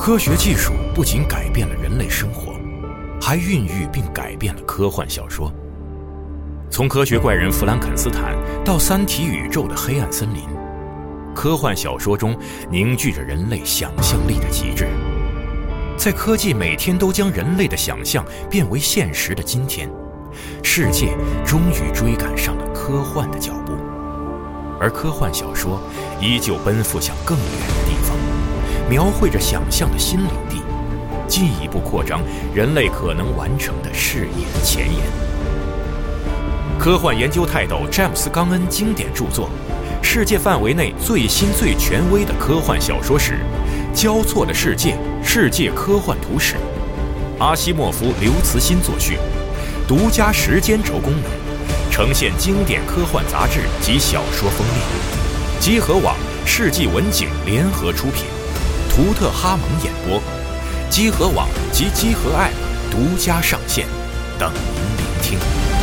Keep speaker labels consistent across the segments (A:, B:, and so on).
A: 科学技术不仅改变了人类生活，还孕育并改变了科幻小说。从科学怪人弗兰肯斯坦到三体宇宙的黑暗森林，科幻小说中凝聚着人类想象力的极致。在科技每天都将人类的想象变为现实的今天，世界终于追赶上了科幻的脚步，而科幻小说依旧奔赴向更远的地方，描绘着想象的新领地，进一步扩张人类可能完成的事业的前沿。科幻研究泰斗詹姆斯·冈恩经典著作，世界范围内最新最权威的科幻小说史《交错的世界：世界科幻图史》，阿西莫夫、刘慈欣作序，独家时间轴功能，呈现经典科幻杂志及小说封面。集合网、世纪文景联合出品，图特哈蒙演播，集合网及集合 App 独家上线，等您聆听。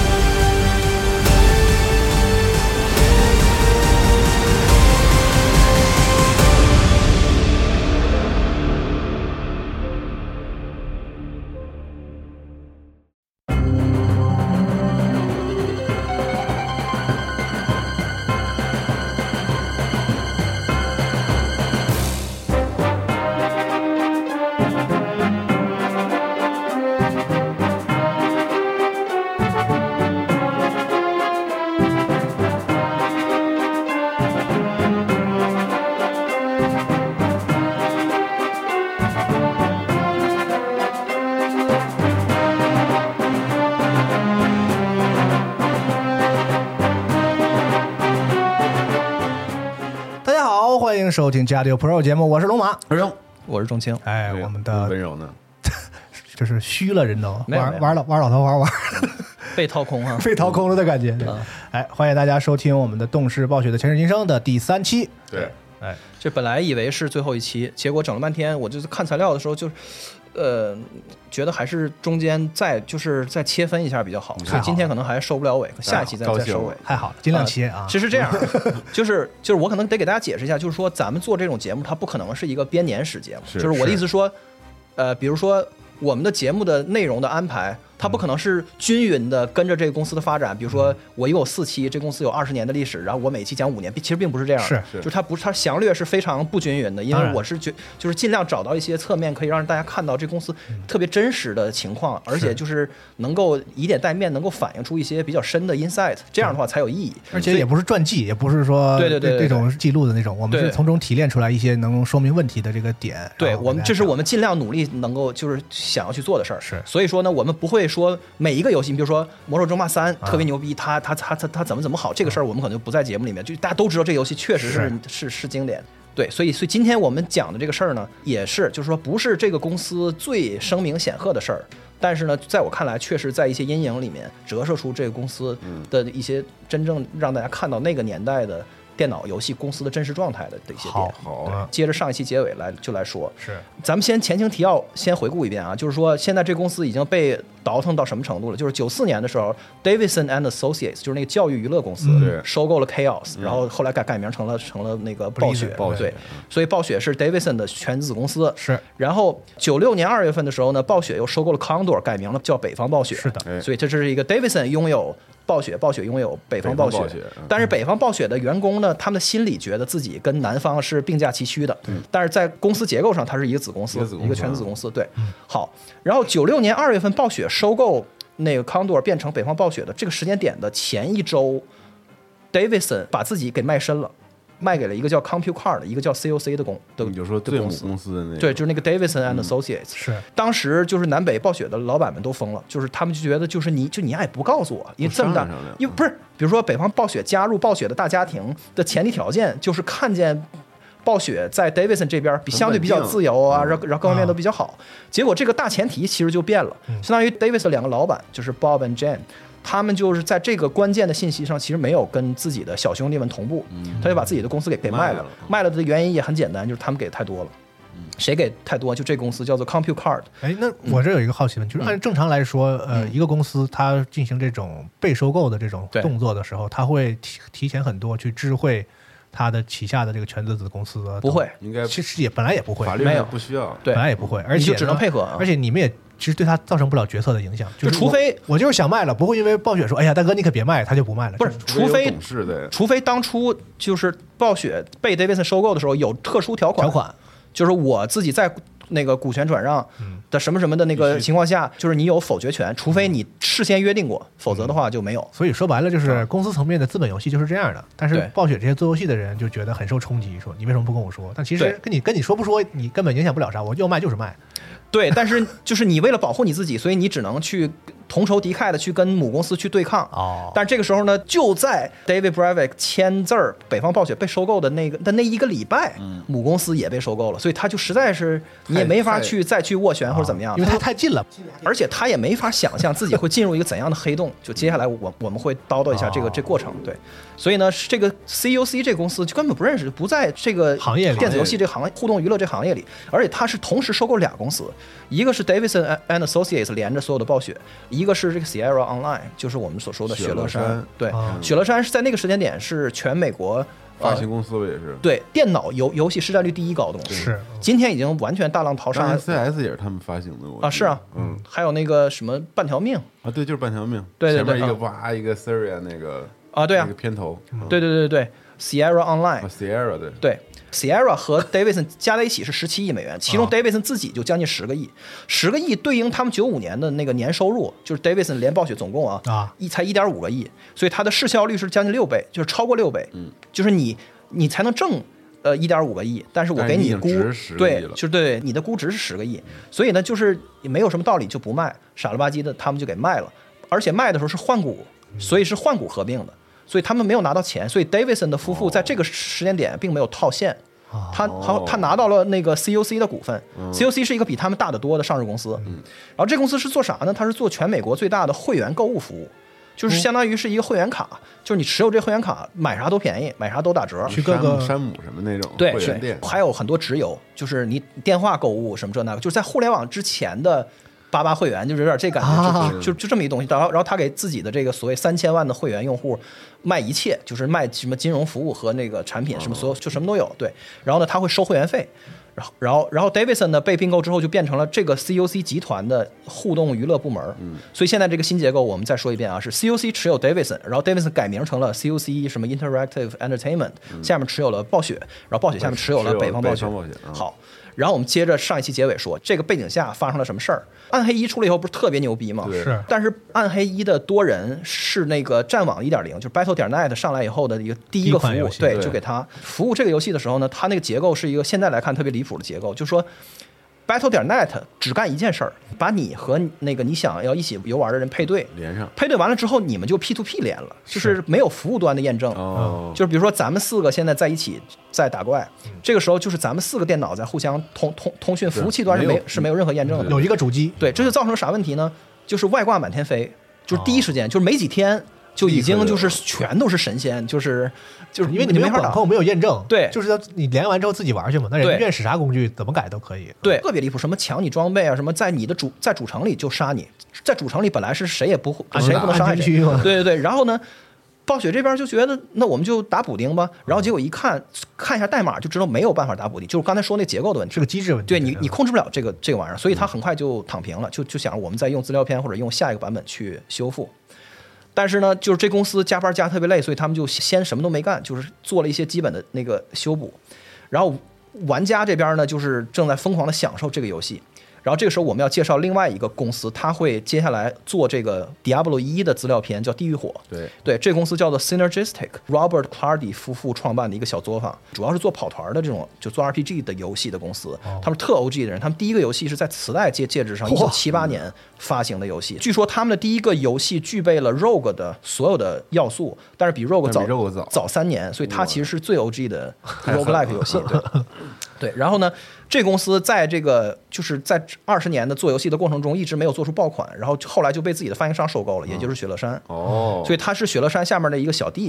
B: 欢迎收听加六 Pro 节目，我是龙马，
C: 我是钟青。
B: 哎，我们的
D: 温柔呢，
B: 就是虚了人都玩老头玩
C: 被掏空啊，
B: 被掏空了的感觉。哎，欢迎大家收听我们的动视暴雪的前世今生的第3期。
D: 对，
B: 哎，
C: 这本来以为是最后一期，结果整了半天，我就是看材料的时候就觉得还是中间再切分一下比较好，所以今天可能还收不了尾，下一期再收尾。
B: 太好了，尽量切啊。
C: 其实这样，就是我可能得给大家解释一下，就是说咱们做这种节目，它不可能是一个编年史节目，就是我的意思说，比如说我们的节目的内容的安排，它不可能是均匀的跟着这个公司的发展。比如说我有4期，这公司有20年的历史，然后我每期讲5年，其实并不是这样的，就是它详略是非常不均匀的，因为我是就是尽量找到一些侧面可以让大家看到这公司特别真实的情况，而且就是能够以点带面，能够反映出一些比较深的 insight， 这样的话才有意义。
B: 而且也不是传记，也不是说对这种记录的那种，我们是从中提炼出来一些能说明问题的这个点。
C: 对，这是我们尽量努力能够就是想要去做的事儿。
B: 是，
C: 所以说呢，我们不会说每一个游戏，比如说《魔兽争霸3》特别牛逼，它怎么好，这个事儿我们可能就不在节目里面，就大家都知道这个游戏确实是经典。对，所以今天我们讲的这个事儿呢，也是就是说不是这个公司最声名显赫的事儿，但是呢，在我看来，确实在一些阴影里面折射出这个公司的一些真正让大家看到那个年代的电脑游戏公司的真实状态的一些点。
B: 好，
C: 接着上一期结尾来说，
B: 是
C: 咱们先前情提要先回顾一遍啊，就是说现在这公司已经被倒腾到什么程度了？就是94年的时候 ，Davidson and Associates 就是那个教育娱乐公司，收购了 Chaos，然后后来改名成了那个暴雪，对，所以暴雪是 Davidson 的全子公司。
B: 是，
C: 然后96年2月份的时候呢，暴雪又收购了 Condor， 改名了叫北方暴雪。
B: 是的，
C: 所以这是一个 Davidson 拥有暴雪拥有北方暴雪，但是北方暴雪的员工呢，他们的心里觉得自己跟南方是并驾齐驱的，但是在公司结构上，它是一个子公司，一个全子公司。对，好，然后96年2月份，暴雪收购那个 Condor 变成北方暴雪的这个时间点的前一周 ，Davidson 把自己给卖身了。卖给了一个叫 CompuCard 的，一个叫 COC 的你
D: 就说最母公司的那个，
C: 对，就是那个 Davidson and Associates。
B: 是，
C: 当时就是南北暴雪的老板们都疯了，就是他们就觉得，就是你也不告诉我，因为这么大，因为不是，比如说北方暴雪加入暴雪的大家庭的前提条件，就是看见暴雪在 Davidson 这边相对比较自由啊，然后各方面都比较好。结果这个大前提其实就变了，相当于 Davidson 2个老板就是 Bob and Jen。他们就是在这个关键的信息上，其实没有跟自己的小兄弟们同步，他就把自己的公司给卖了。卖了的原因也很简单，就是他们给太多了。谁给太多？就这公司叫做 CompuCard。
B: 哎，那我这有一个好奇问题，就是按正常来说，一个公司它进行这种被收购的这种动作的时候，它会提前很多去知会他的旗下的这个全资子公司
C: 不会，
D: 应该
B: 其实也本来也不会，
D: 法律上不需要，
C: 对，
B: 本来也不会，而且
C: 就只能配合，
B: 而且你们也其实对他造成不了决策的影响，就
C: 除非
B: 我就是想卖了，不会因为暴雪说，哎呀，大哥你可别卖，他就不卖了，
C: 不是，除非当初就是暴雪被 Davidson 收购的时候有特殊条款，就是我自己在那个股权转让的什么什么的那个情况下，就是你有否决权，除非你事先约定过，否则的话就没有。
B: 所以说白了就是公司层面的资本游戏就是这样的，但是暴雪这些做游戏的人就觉得很受冲击，说你为什么不跟我说？但其实跟你说不说，你根本影响不了啥，我要卖就是卖。
C: 对，但是就是你为了保护你自己，所以你只能去同仇敌忾的去跟母公司去对抗。但这个时候呢，就在 David Brevik 签字儿，北方暴雪被收购的那一个礼拜，母公司也被收购了，所以他就实在是你也没法再去斡旋或者怎么样，
B: 因为他太近了，
C: 而且他也没法想象自己会进入一个怎样的黑洞。就接下来我们会叨叨一下这过程。对，所以呢，这个 CUC 这个公司就根本不认识，不在这个
B: 行业里，
C: 电子游戏这个互动娱乐这行业里，而且他是同时收购2公司。一个是 Davidson and Associates 连着所有的暴雪，一个是这个 Sierra Online， 就是我们所说的雪乐山。对，雪乐山是在那个时间点是全美国
D: 发行公司也是
C: 对电脑游戏市占率第1高的公司。
B: 是，
C: 今天已经完全大浪淘沙。
D: CS 也是他们发行的
C: 是啊，还有那个什么半条命
D: 啊，对，就是半条命。
C: 对，
D: 前面一个一个 Sierra 那个
C: 对啊，
D: 那个片头。
C: 对，Sierra Online。对。Sierra 和 Davidson 加在一起是17亿美元，其中 Davidson 自己就将近10个亿，10个亿对应他们95年的那个年收入，就是 Davidson 连暴雪总共才1.5个亿，所以它的市销率是将近6倍，就是超过6倍，就是你才能挣1.5个亿，但是我给你估，对，就是对你的估值是10个亿，所以呢，就是没有什么道理就不卖，傻了吧唧的他们就给卖了，而且卖的时候是换股，所以是换股合并的。所以他们没有拿到钱，所以 Davidson 的夫妇在这个时间点并没有套现，他拿到了那个 CUC 的股份，CUC 是一个比他们大得多的上市公司，然后这公司是做啥呢？它是做全美国最大的会员购物服务，就是相当于是一个会员卡，就是你持有这会员卡买啥都便宜，买啥都打折，
B: 去各个
D: 山姆什么那种
C: 对
D: 会员店，
C: 还有很多直邮，就是你电话购物什么这那个，就是在互联网之前的。88会员就是有点这感觉，就这么一东西。然后他给自己的这个所谓3000万的会员用户卖一切，就是卖什么金融服务和那个产品，什么所有就什么都有。对，然后呢他会收会员费，然后 Davidson 呢被并购之后就变成了这个 CUC 集团的互动娱乐部门。所以现在这个新结构我们再说一遍啊，是 CUC 持有 Davidson， 然后 Davidson 改名成了 CUC 什么 Interactive Entertainment， 下面持有了暴雪，然后暴雪下面持有了北方暴雪。好。然后我们接着上一期结尾说，这个背景下发生了什么事儿？暗黑1出了以后不是特别牛逼吗？
B: 是。
C: 但是暗黑1的多人是那个战网 1.0， 就是 Battle.net 上来以后的一个第一个服务，对，就给他服务这个游戏的时候呢，它那个结构是一个现在来看特别离谱的结构，就是说 Battle.net 只干一件事儿，把你和那个你想要一起游玩的人配对
D: 连上，
C: 配对完了之后你们就 P2P 连了，就是没有服务端的验证。就是比如说咱们4个现在在一起在打怪，这个时候就是咱们4个电脑在互相通讯，服务器端是没有任何验证的，
B: 有一个主机。
C: 对，这就造成啥问题呢？就是外挂满天飞，就是第一时间，就是没几天就已经就是全都是神仙，就是
B: 因为你没有管控，没有验证，
C: 对，
B: 就是你连完之后自己玩去嘛，那人愿使啥工具怎么改都可以。
C: 对，特别离谱，什么抢你装备啊，什么在主城里就杀你，在主城里本来是谁也不能伤害谁，对，然后呢？暴雪这边就觉得，那我们就打补丁吧。然后结果一看一下代码，就知道没有办法打补丁，就是刚才说那结构的问题，
B: 是个机制问题。
C: 对你控制不了这个玩意儿，所以他很快就躺平了，就想我们再用资料片或者用下一个版本去修复。但是呢，就是这公司加班加特别累，所以他们就先什么都没干，就是做了一些基本的那个修补。然后玩家这边呢，就是正在疯狂的享受这个游戏。然后这个时候我们要介绍另外一个公司，他会接下来做这个 Diablo 1的资料片，叫地狱火。对，这公司叫做 Synergistic， Robert Clardy 夫妇创办的一个小作坊，主要是做跑团的这种，就做 RPG 的游戏的公司。他们特 OG 的人，他们第一个游戏是在磁带介质上1978年发行的游戏。据说他们的第一个游戏具备了 Rogue 的所有的要素，但是比 Rogue 早3年，所以它其实是最 OG 的 Roguelike 游戏。对，然后呢，这公司在这个就是在20年的做游戏的过程中，一直没有做出爆款，然后后来就被自己的发行商收购了，也就是雪乐山。所以它是雪乐山下面的一个小弟。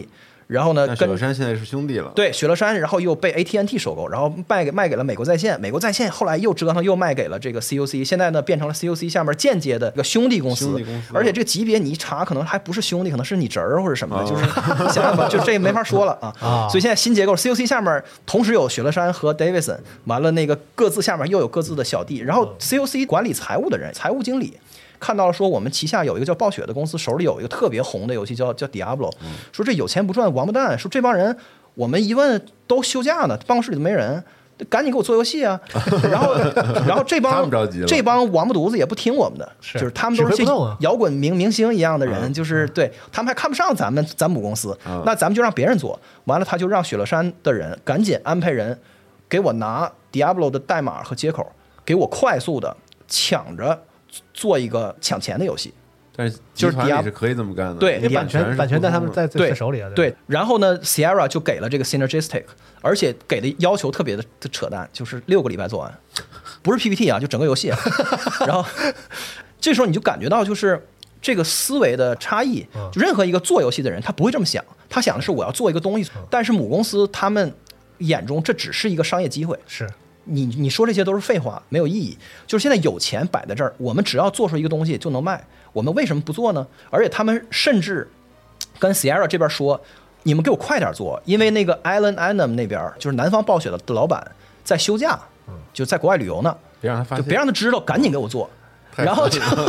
C: 然后呢，
D: 雪乐山现在是兄弟了。
C: 对，雪乐山，然后又被 AT&T 收购，然后卖给了美国在线，美国在线后来又折腾，又卖给了这个 COC， 现在呢变成了 COC 下面间接的一个兄弟公司，而且这个级别你一查可能还不是兄弟，可能是你侄儿或者什么的，就是想办法，就这没法说了啊。所以现在新结构 COC 下面同时有雪乐山和 Davidson， 完了那个各自下面又有各自的小弟，然后 COC 管理财务的人，财务经理。看到了说我们旗下有一个叫暴雪的公司，手里有一个特别红的游戏叫 Diablo， 说这有钱不赚王八蛋，说这帮人我们一问都休假呢，办公室里都没人，赶紧给我做游戏啊！然后这帮王八犊子也不听我们的，就是他们都是摇滚明星一样的人，就是对他们还看不上咱母公司，那咱们就让别人做。完了他就让雪乐山的人赶紧安排人给我拿 Diablo 的代码和接口，给我快速的抢着做一个抢钱的游戏。
D: 但是集团里是可以这么干的，
C: 对，
B: 版权在他们在手里啊。
C: 对，然后呢 ，Sierra 就给了这个 Synergistic， 而且给的要求特别的扯淡，就是6个礼拜做完，不是 PPT 啊，就整个游戏。然后这时候你就感觉到就是这个思维的差异，就任何一个做游戏的人他不会这么想，他想的是我要做一个东西，但是母公司他们眼中这只是一个商业机会，
B: 是。
C: 你说这些都是废话，没有意义。就是现在有钱摆在这儿，我们只要做出一个东西就能卖，我们为什么不做呢？而且他们甚至跟 Sierra 这边说，你们给我快点做，因为那个 Alan Adnam 那边就是南方暴雪的老板在休假，就在国外旅游呢，
D: 别让他发现，
C: 就别让他知道，赶紧给我做。然后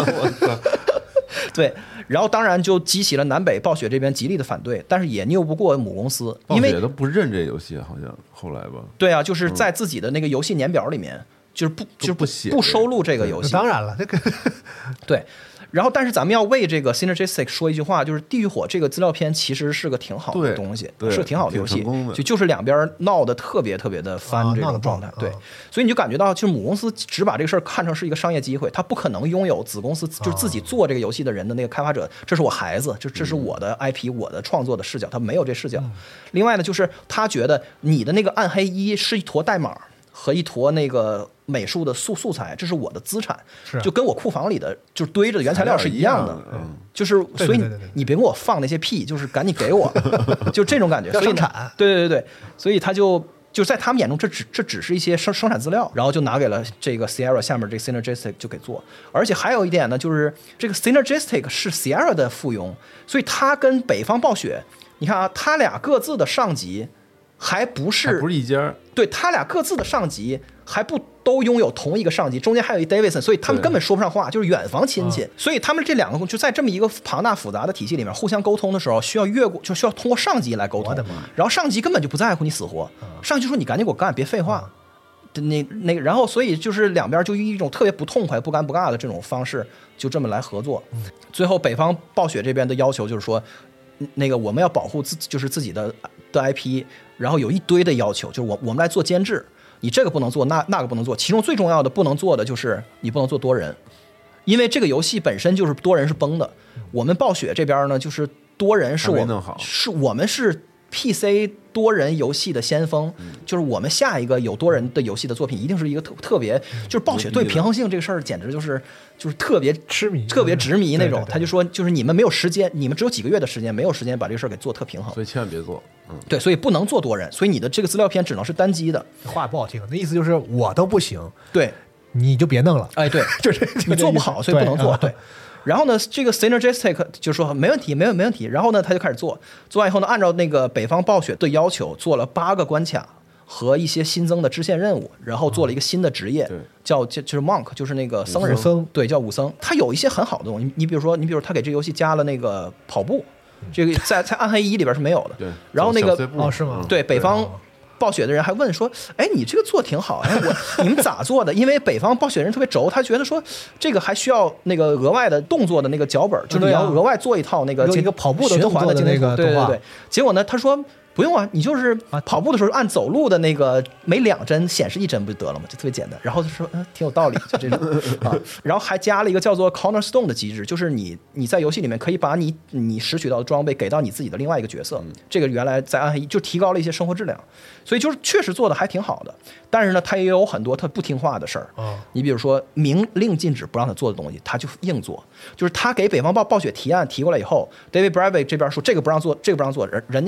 C: 对，然后当然就激起了南北暴雪这边极力的反对，但是也拗不过母公司，因为
D: 暴雪都不认这游戏，好像后来吧。
C: 对啊，就是在自己的那个游戏年表里面，就是不收录这个游戏。
B: 当然了，这个
C: 对。然后，但是咱们要为这个 Synergistic 说一句话，就是《地狱火》这个资料片其实是个挺好的东西，是个挺好的游戏，就是两边闹得特别特别的翻这种状态。对，所以你就感觉到，就是母公司只把这个事儿看成是一个商业机会，他不可能拥有子公司就是自己做这个游戏的人的那个开发者，这是我孩子，这是我的 IP， 我的创作的视角，他没有这视角。另外呢，就是他觉得你的那个暗黑1是一坨代码和一坨那个美术的素材，这是我的资产，就跟我库房里的就是堆着的原材料是一样的，就是所以你别给我放那些屁，就是赶紧给我，就这种感觉。
B: 要生产，
C: 对，所以他就在他们眼中，这只是一些生产资料，然后就拿给了这个 Sierra 下面这个 Synergistic 就给做。而且还有一点呢，就是这个 Synergistic 是 Sierra 的附庸，所以他跟北方暴雪，你看啊，他俩各自的上级还不是
D: 一家，
C: 对他俩各自的上级还不都拥有同一个上级，中间还有一 Davidson， 所以他们根本说不上话，就是远房亲戚。所以他们这两个就在这么一个庞大复杂的体系里面，互相沟通的时候，需要需要通过上级来沟通。然后上级根本就不在乎你死活，上级说你赶紧给我干，别废话。然后所以就是两边就以一种特别不痛快、不尴不尬的这种方式，就这么来合作。最后北方暴雪这边的要求就是说，那个我们要保护就是自己的 IP， 然后有一堆的要求，就是我们来做监制，你这个不能做，那个不能做，其中最重要的不能做的就是你不能做多人，因为这个游戏本身就是多人是崩的。我们暴雪这边呢，就是多人是我们是 PC 多人游戏的先锋，就是我们下一个有多人的游戏的作品一定是一个特别，就是暴雪对平衡性这个事儿简直就是特别痴迷、特别执迷那种。他就说，就是你们没有时间，你们只有几个月的时间，没有时间把这个事儿给做特平衡，
D: 所以千万别做。
C: 对，所以不能做多人，所以你的这个资料片只能是单机的。
B: 话不好听，那意思就是我都不行，
C: 对，
B: 你就别弄了。
C: 哎，对，就是你做不好，所以不能做。对。然后呢，这个 Synergistic 就说没问题，没问题。然后呢，他就开始做完以后呢，按照那个北方暴雪的要求，做了8个关卡和一些新增的支线任务，然后做了一个新的职业，就是 Monk， 就是那个僧人，对，叫武僧。他有一些很好的东西，你比如说他给这个游戏加了那个跑步，这个在暗黑1里边是没有的。
D: 对，
C: 然后那个
B: 是吗？
C: 对，北方暴雪的人还问说，哎，你这个做挺好，哎，你们咋做的？因为北方暴雪人特别轴，他觉得说这个还需要那个额外的动作的那个脚本，就是你要额外做一套那个
B: 一个跑步的
C: 循环的
B: 那个动画。
C: 对。结果呢，他说不用啊，你就是跑步的时候按走路的那个每2帧显示1帧不就得了吗？就特别简单。然后他说挺有道理，就这种啊。然后还加了一个叫做 Cornerstone 的机制，就是你在游戏里面可以把你拾取到的装备给到你自己的另外一个角色。这个原来在暗黑1就提高了一些生活质量，所以就是确实做的还挺好的。但是呢，他也有很多他不听话的事儿。你比如说明令禁止不让他做的东西，他就硬做。就是他给北方暴雪提案提过来以后 ，David Bravik 这边说这个不让做，这个不让做，人家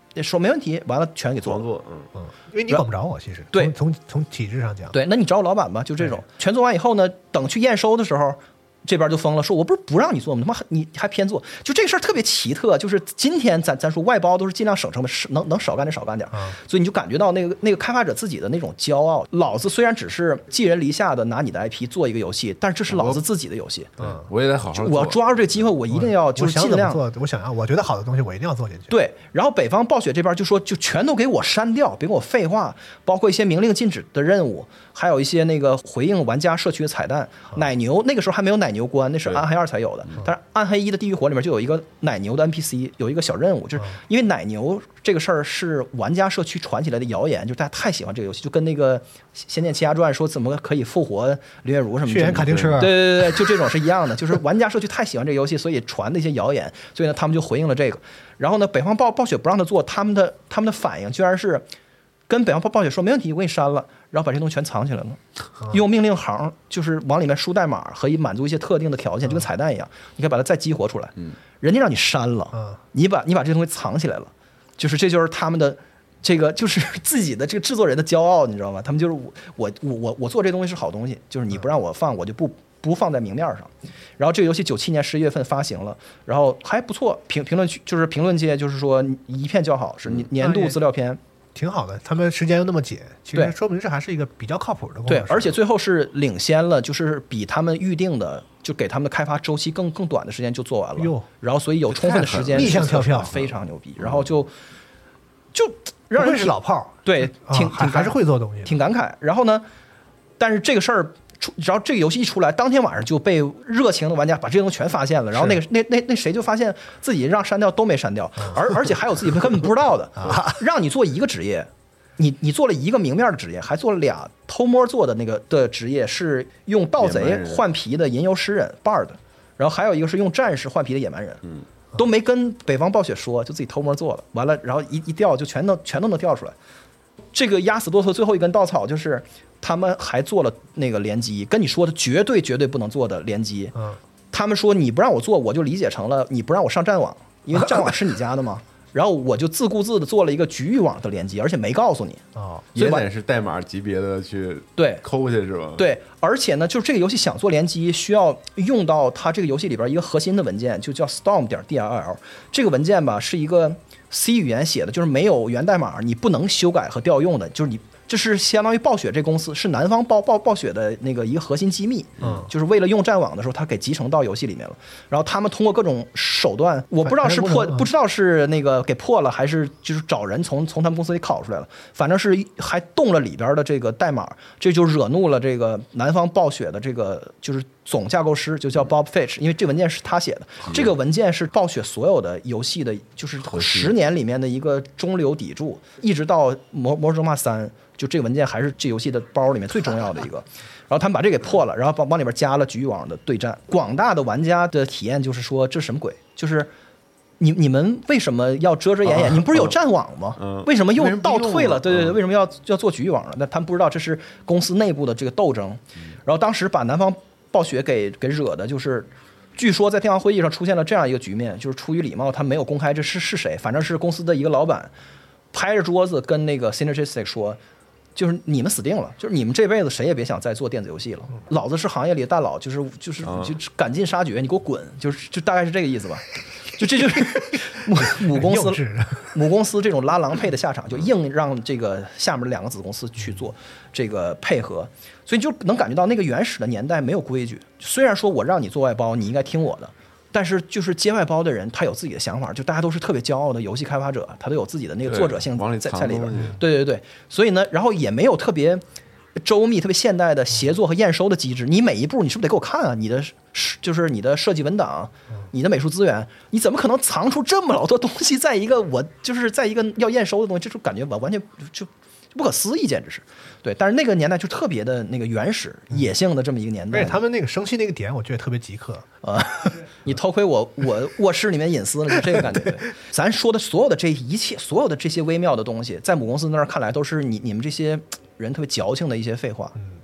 C: 说没问题，完了全给做了。
B: 因为你管不着我，其实
C: 对，
B: 从体制上讲，
C: 对，那你找我老板吧，就这种。全做完以后呢，等去验收的时候。这边就疯了，说我不是不让你做吗？他妈你还偏做，就这个事儿特别奇特。就是今天咱说外包都是尽量省成本，能少干点少干点，所以你就感觉到那个开发者自己的那种骄傲。老子虽然只是寄人篱下的拿你的 IP 做一个游戏，但是这是老子自己的游戏。
D: 我也得好好做。
C: 我要抓住这个机会，我一定要就是尽量
B: 做。我觉得好的东西，我一定要做进去。
C: 对，然后北方暴雪这边就说，就全都给我删掉，别给我废话，包括一些明令禁止的任务，还有一些那个回应玩家社区的彩蛋。奶牛那个时候还没有奶牛关，那是暗黑2才有的，但是暗黑1的地狱火里面就有一个奶牛的 NPC， 有一个小任务，就是因为奶牛这个事儿是玩家社区传起来的谣言，就是大家太喜欢这个游戏，就跟那个《仙剑奇侠传》说怎么可以复活林月如什么
B: 血缘卡丁车，
C: 对，就这种是一样的，就是玩家社区太喜欢这个游戏，所以传的一些谣言，所以呢他们就回应了这个。然后呢，北方暴雪不让他做，他们的反应居然是跟北方暴雪说没问题，我给你删了，然后把这东西全藏起来了，用命令行就是往里面输代码，可以满足一些特定的条件，就跟彩蛋一样，你可以把它再激活出来。人家让你删了，你把这东西藏起来了，就是这就是他们的这个就是自己的这个制作人的骄傲，你知道吗？他们就是我做这东西是好东西，就是你不让我放，我就不放在明面上。然后这个游戏97年11月份发行了，然后还不错，评论界就是说一片叫好，是年度资料片。
B: 挺好的，他们时间又那么紧，其实说明这还是一个比较靠谱的工作。
C: 对，而且最后是领先了，就是比他们预定的，就给他们的开发周期更短的时间就做完了。然后所以有充分的时间
B: 逆向跳票，
C: 非常牛逼。然后就让人
B: 是老炮，
C: 对，
B: 还是会做东西，
C: 挺感慨。然后呢，但是这个事儿。只要这个游戏一出来，当天晚上就被热情的玩家把这些东西全发现了，然后那谁就发现自己让删掉都没删掉，而且还有自己根本不知道的，让你做一个职业，你做了一个明面的职业，还做了俩偷摸做的那个的职业，是用盗贼换皮的吟游诗人 Bard， 然后还有一个是用战士换皮的野蛮人，都没跟北方暴雪说，就自己偷摸做了，完了然后一调就全都能调出来。这个压死骆驼最后一根稻草就是他们还做了那个联机，跟你说的绝对不能做的联机。他们说你不让我做，我就理解成了你不让我上战网，因为战网是你家的嘛。然后我就自顾自的做了一个局域网的联机，而且没告诉你。
D: 也得是代码级别的去抠去是吧？
C: 对，而且呢，就是这个游戏想做联机，需要用到它这个游戏里边一个核心的文件，就叫 storm.dll。这个文件吧是一个 C 语言写的，就是没有源代码，你不能修改和调用的，就是这是相当于暴雪这公司是南方暴雪的那个一个核心机密，就是为了用战网的时候，它给集成到游戏里面了。然后他们通过各种手段，我不知道是不知道是那个给破了，还是就是找人从他们公司里拷出来了，反正是还动了里边的这个代码，这就惹怒了这个南方暴雪的这个就是总架构师，就叫 Bob Fitch， 因为这文件是他写的，这个文件是暴雪所有的游戏的，就是10年里面的一个中流砥柱，一直到魔兽争霸3。就这个文件还是这游戏的包里面最重要的一个，然后他们把这给破了，然后往里边加了局域网的对战。广大的玩家的体验就是说，这什么鬼？就是你们为什么要遮遮掩掩？你们不是有战网吗？为什么又倒退了？对，为什么要做局域网了？那他们不知道这是公司内部的这个斗争。然后当时把南方暴雪给惹的就是。据说在电话会议上出现了这样一个局面，就是出于礼貌，他没有公开这是谁，反正是公司的一个老板拍着桌子跟那个 Synergistic 说。就是你们死定了，就是你们这辈子谁也别想再做电子游戏了。老子是行业里的大佬，就赶尽杀绝，你给我滚，就大概是这个意思吧。这就是母公司这种拉郎配的下场，就硬让这个下面的2个子公司去做这个配合，所以你就能感觉到那个原始的年代没有规矩。虽然说我让你做外包，你应该听我的。但是就是接外包的人，他有自己的想法，就大家都是特别骄傲的游戏开发者，他都有自己的那个作者性在里边。对，所以呢，然后也没有特别周密、特别现代的协作和验收的机制。你每一步你是不是得给我看啊？你的就是你的设计文档、你的美术资源，你怎么可能藏出这么老多东西在一个要验收的东西？这种感觉完全就不可思议，简直是。对，但是那个年代就特别的那个原始、野性的这么一个年代。
B: 而且他们那个生气那个点，我觉得特别极客
C: 啊！你偷窥我卧室里面隐私了，就这个感觉。咱说的所有的这一切，所有的这些微妙的东西，在母公司那儿看来都是你们这些人特别矫情的一些废话。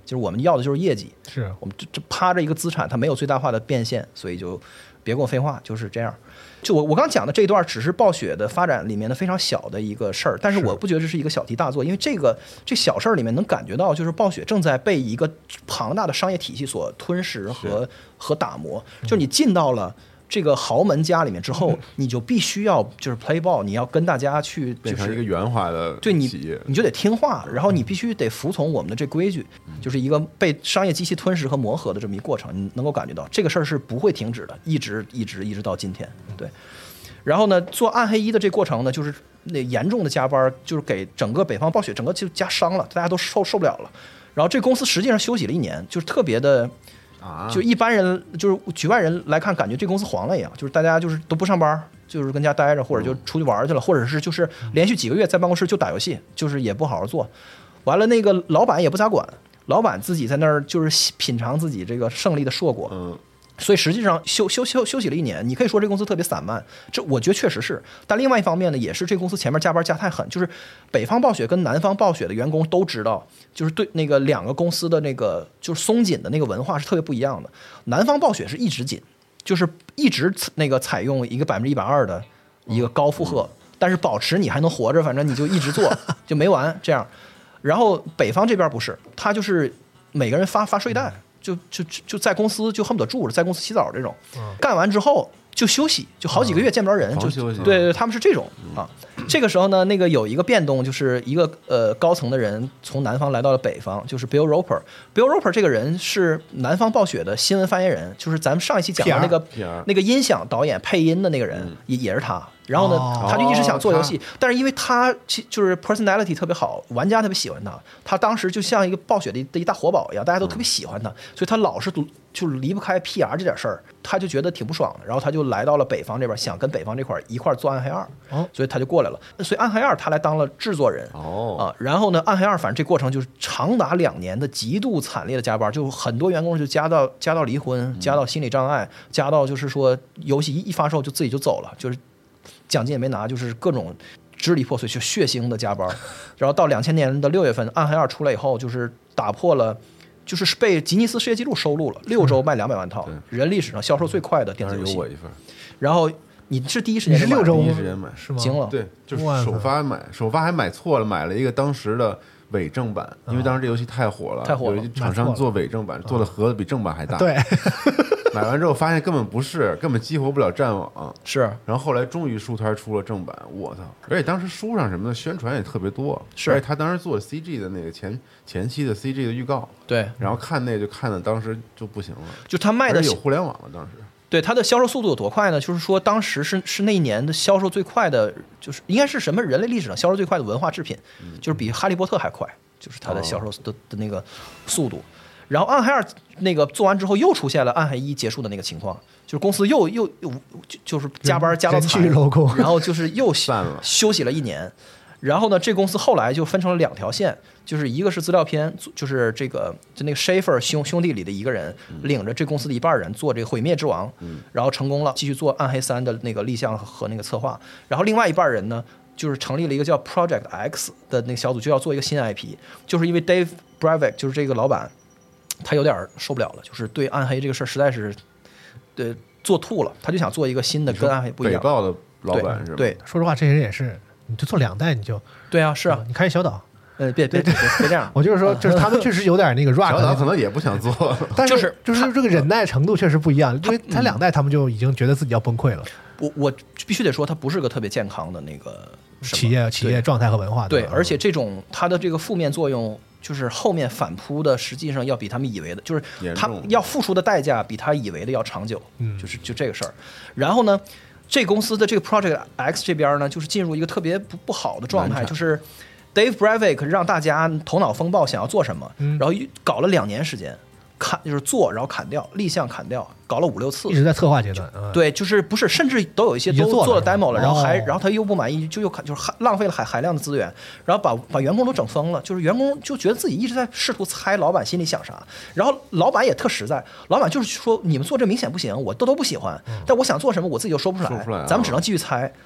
C: 就是我们要的就是业绩，
B: 是
C: 我们这趴着一个资产，它没有最大化的变现，所以就别跟我废话，就是这样。就我刚讲的这一段只是暴雪的发展里面的非常小的一个事儿，但是我不觉得这是一个小题大做，因为这小事儿里面能感觉到，就是暴雪正在被一个庞大的商业体系所吞噬和打磨，就是你进到了这个豪门家里面之后，你就必须要就是 play ball， 你要跟大家去
D: 变成一个圆滑的企业，
C: 你就得听话，然后你必须得服从我们的这规矩，就是一个被商业机器吞噬和磨合的这么一过程。你能够感觉到这个事儿是不会停止的，一直到今天。对，然后呢，做暗黑1的这过程呢，就是那严重的加班，就是给整个北方暴雪整个就加伤了，大家都受不了了。然后这公司实际上休息了1年，就是特别的。就一般人就是局外人来看，感觉这公司黄了一样，就是大家就是都不上班，就是跟家待着，或者就出去玩去了，或者是就是连续几个月在办公室就打游戏，就是也不好好做。完了，那个老板也不咋管，老板自己在那儿就是品尝自己这个胜利的硕果。所以实际上休息了1年，你可以说这公司特别散漫，这我觉得确实是。但另外一方面呢，也是这公司前面加班加太狠，就是北方暴雪跟南方暴雪的员工都知道，就是对那个两个公司的那个就是松紧的那个文化是特别不一样的。南方暴雪是一直紧，就是一直那个采用一个120%的一个高负荷，但是保持你还能活着，反正你就一直做就没完这样。然后北方这边不是，他就是每个人发睡袋。就在公司就恨不得住着，在公司洗澡这种，干完之后就休息，就好几个月见不着人，就对，他们是这种啊。这个时候呢，那个有一个变动，就是一个高层的人从南方来到了北方，就是 Bill Roper。Bill Roper 这个人是南方暴雪的新闻发言人，就是咱们上一期讲的那个音响导演配音的那个人，也是他。然后呢，他就一直想做游戏，但是因为他就是 personality 特别好，玩家特别喜欢他，他当时就像一个暴雪的一大活宝一样，大家都特别喜欢他，所以他老是就离不开 PR 这点事儿，他就觉得挺不爽的，然后他就来到了北方这边，想跟北方这块一块做暗黑2，所以他就过来了。所以暗黑2他来当了制作人，然后呢，暗黑2反正这过程就是长达2年的极度惨烈的加班，就很多员工就加到离婚，加到心理障碍，加到就是说游戏一发售就自己就走了，就是奖金也没拿，就是各种支离破碎，就血腥的加班。然后到2000年的6月份，暗黑2出来以后，就是打破了，就是被吉尼斯世界纪录收录了，6周卖200万套，人历史上销售最快的电子游戏。有我一份。然后你是第一时间
B: 买，你是6周
D: 第一时间买
B: 是吗？
C: 惊了，
D: 对，就是首发买，首发还买错了，买了一个当时的伪正版，因为当时这游戏太火了，有一厂商做伪正版，做的盒子比正版还大。
B: 对。
D: 买完之后发现根本不是，根本激活不了战网，
C: 是。
D: 然后后来终于书摊出了正版，我操！而且当时书上什么的宣传也特别多，
C: 是。
D: 而且他当时做的 CG 的那个前期的 CG 的预告，
C: 对。
D: 然后看那就看的当时就不行了，
C: 就他卖的
D: 有互联网了当时。
C: 对，它的销售速度有多快呢？就是说当时是那一年的销售最快的，就是应该是什么人类历史上销售最快的文化制品，就是比哈利波特还快，就是它的销售的那个速度。然后暗黑2那个做完之后，又出现了暗黑1结束的那个情况，就是公司又就是加班加到惨，然后就是又休息了1年。然后呢，这公司后来就分成了2条线，就是一个是资料片，就是就那个 Schafer 兄弟里的一个人领着这公司的一半人做这个毁灭之王，然后成功了，继续做暗黑3的那个立项和那个策划。然后另外一半人呢，就是成立了一个叫 Project X 的那个小组，就要做一个新 IP， 就是因为 Dave Bravik 就是这个老板。他有点受不了了，就是对暗黑这个事儿实在是，做吐了，他就想做一个新的跟暗黑不一样。
D: 北豹的老板是吧？
C: 对，
B: 说实话，这些人也是，你就做2代你就。
C: 对啊，是啊，
B: 你看小岛。
C: 别这样。
B: 我就是说，就是他们确实有点那个 rock。
D: 小岛可能也不想做，
B: 但是就是这个忍耐程度确实不一样，因为他2代他们就已经觉得自己要崩溃了。
C: 我必须得说，他不是个特别健康的那个
B: 企业状态和文化。
C: 对，而且这种它的这个负面作用。就是后面反扑的，实际上要比他们以为的，就是他要付出的代价比他以为的要长久，就这个事儿。然后呢，这公司的这个 Project X 这边呢，就是进入一个特别不好的状态，就是 Dave Bravik 让大家头脑风暴，想要做什么，然后搞了2年时间。就是做，然后砍掉，立项砍掉，搞了5-6次，
B: 一直在策划阶段。
C: 对，就是不是，甚至都有一些都做了 demo 了，然后他又不满意，就是浪费了海量的资源，然后把员工都整疯了，就是员工就觉得自己一直在试图猜老板心里想啥，然后老板也特实在，老板就是说你们做这明显不行，我都不喜欢，但我想做什么我自己就说不出来，咱们只能继续猜。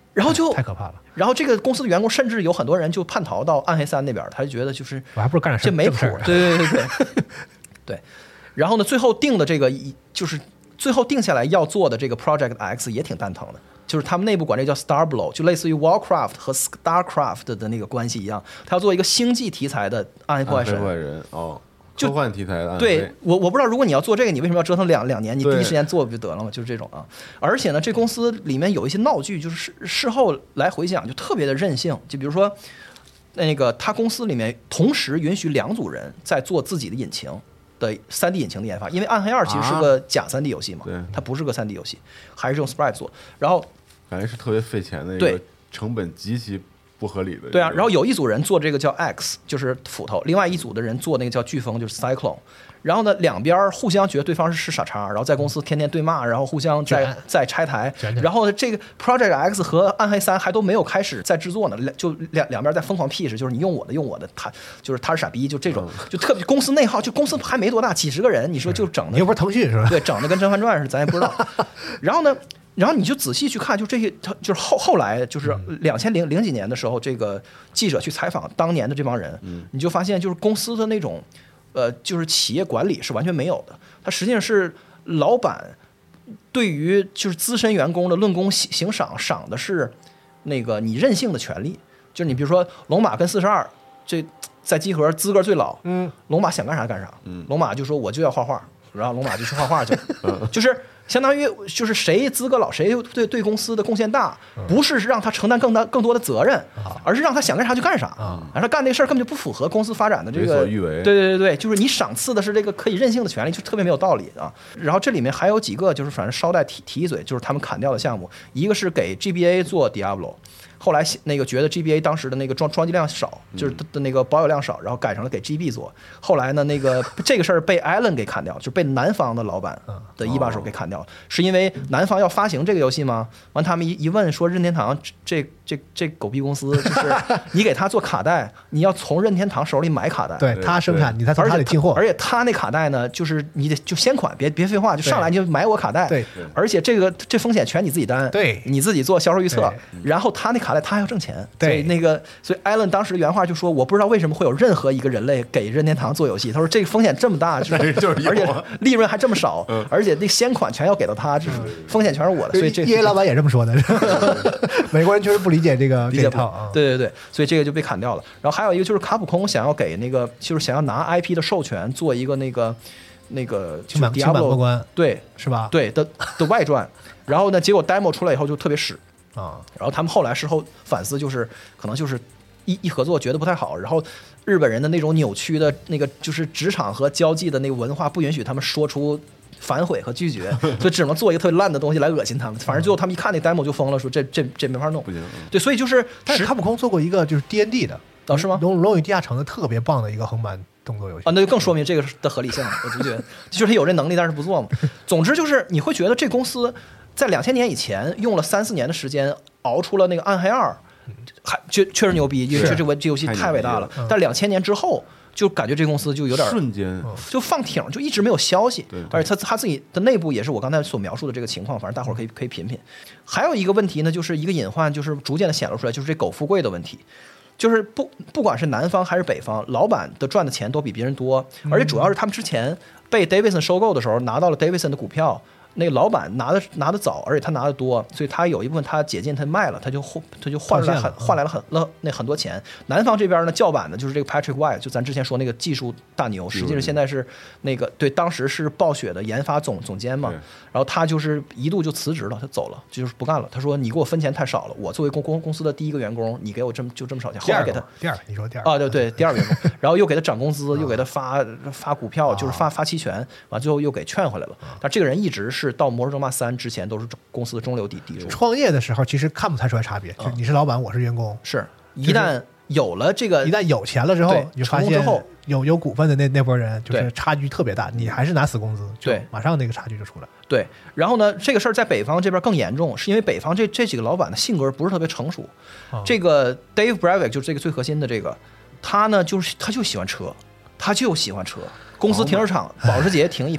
C: 然后就
B: 太可怕了。
C: 然后这个公司的员工甚至有很多人就叛逃到暗黑3那边，他就觉得就是
B: 我还不如干点
C: 这没谱。对对。然后呢，最后定的这个就是最后定下来要做的这个 Project X 也挺蛋疼的，就是他们内部管这叫 Starblow， 就类似于 Warcraft 和 Starcraft 的那个关系一样，他要做一个星际题材的暗黑破坏
D: 神科幻题材的。
C: 对，我不知道如果你要做这个，你为什么要折腾两年？你第一时间做不就得了吗？就是这种啊。而且呢，这公司里面有一些闹剧，就是事后来回想就特别的任性。就比如说，那个他公司里面同时允许2组人在做自己的引擎的3D 引擎的研发，因为暗黑2其实是个假3D 游戏嘛，它不是个3D 游戏，还是用 Sprite 做。然后
D: 感觉是特别费钱的一个成本极其不合理的。
C: 对啊，然后有一组人做这个叫 X， 就是斧头，另外一组的人做那个叫飓风，就是 Cyclone。然后呢，两边互相觉得对方是傻叉，然后在公司天天对骂，然后互相在拆台。然后这个 Project X 和暗黑3还都没有开始在制作呢，就两边在疯狂 pitch， 就是你用我的，他是傻逼，就这种，就特别公司内耗，就公司还没多大，几十个人，你说就整的，
B: 你又不是腾讯是吧？
C: 对，整的跟《甄嬛传》似的，咱也不知道。然后呢？然后你就仔细去看，就这些，就是后来就是2000几年的时候，这个记者去采访当年的这帮人，你就发现就是公司的那种，就是企业管理是完全没有的。它实际上是老板对于就是资深员工的论功行赏，赏的是那个你任性的权利。就是你比如说龙马跟42，这在集合资格最老，龙马想干啥干啥，龙马就说我就要画画，然后龙马就去画画去了，就是。相当于就是谁资格老谁对公司的贡献大，不是让他承担更多的责任，而是让他想干啥就干啥，而他干这事儿根本就不符合公司发展的这个。对，就是你赏赐的是这个可以任性的权利，就特别没有道理啊。然后这里面还有几个就是反正捎带提一嘴，就是他们砍掉的项目，一个是给 GBA 做 Diablo。后来那个觉得 GBA 当时的那个装机量少，就是的那个保有量少，然后改成了给 GB 做。后来呢，那个这个事儿被 Allen 给砍掉，就被南方的老板的一把手给砍掉了，是因为南方要发行这个游戏吗？完他们一问说任天堂这狗屁公司，就是你给他做卡带，你要从任天堂手里买卡带，
B: 对他生产，你才从他里进货。
C: 而且他那卡带呢，就是你得就先款，别废话，就上来就买我卡带。
B: 对，
C: 而且这风险全你自己担，
B: 对，
C: 你自己做销售预测，然后他那卡带他还要挣钱，
B: 对，
C: 所以艾伦当时的原话就说：“我不知道为什么会有任何一个人类给任天堂做游戏。”他说：“这个风险这么大，就是而且利润还这么少，而且那先款全要给到他，就是风险全是我的。”所以这
B: EA 老板也这么说的。美国人确实不理解这一套啊。
C: 对，所以这个就被砍掉了。然后还有一个就是卡普空想要给那个，就是想要拿 IP 的授权做一个那个
B: 轻版过关，
C: 对，
B: 是吧？
C: 对的外传。然后呢，结果 demo 出来以后就特别屎啊。然后他们后来事后反思，就是可能就是一合作觉得不太好，然后日本人的那种扭曲的那个就是职场和交际的那个文化不允许他们说出反悔和拒绝，所以只能做一个特别烂的东西来恶心他们。反正最后他们一看那 demo 就疯了，说这没法弄，
D: 不行。
C: 对，所以就是，
B: 但是卡普空做过一个就是 D&D 的，
C: 是吗？
B: 龙与地下城的特别棒的一个横版动作游戏
C: 啊，那就更说明这个的合理性了。我就觉得，就是他有这能力，但是不做嘛。总之就是你会觉得这公司在2000年以前用了3-4年的时间熬出了那个暗黑2，还确实牛逼，因为这游戏太伟大了。但2000年之后，就感觉这公司就有点
D: 瞬间
C: 就放挺，就一直没有消息。而且他自己的内部也是我刚才所描述的这个情况，反正大伙儿可以品品。还有一个问题呢，就是一个隐患，就是逐渐的显露出来，就是这苟富贵的问题。就是不管是南方还是北方，老板的赚的钱都比别人多，而且主要是他们之前被 Davidson 收购的时候拿到了 Davidson 的股票。那个老板拿的早，而且他拿的多，所以他有一部分他解禁他卖了，他就换来了很多钱。南方这边呢，叫板的就是这个 Patrick White， 就咱之前说那个技术大牛，实际上现在是那个对，当时是暴雪的研发总监嘛，然后他就是一度就辞职了，他走了，就是不干了。他说你给我分钱太少了，我作为公司的第一个员工，你给我这么少钱。后来给他
B: 第二个，你说第二个
C: 啊，对，第二个员工，然后又给他涨工资，又给他发股票，就是发期权，完最后又给劝回来了。但这个人一直是到《魔兽争霸3》之前都是公司的中流砥柱。
B: 创业的时候其实看不太出来差别，就是你是老板，我是员工。
C: 是一旦有了这个，
B: 一旦有钱了之后，你就发现有股份的那波人就是差距特别大，你还是拿死工资，
C: 对，
B: 马上那个差距就出来。
C: 对，然后呢，这个事儿在北方这边更严重，是因为北方这几个老板的性格不是特别成熟。这个 Dave Brevik 就是这个最核心的这个，他呢他就喜欢车，公司停车场保时捷停一排。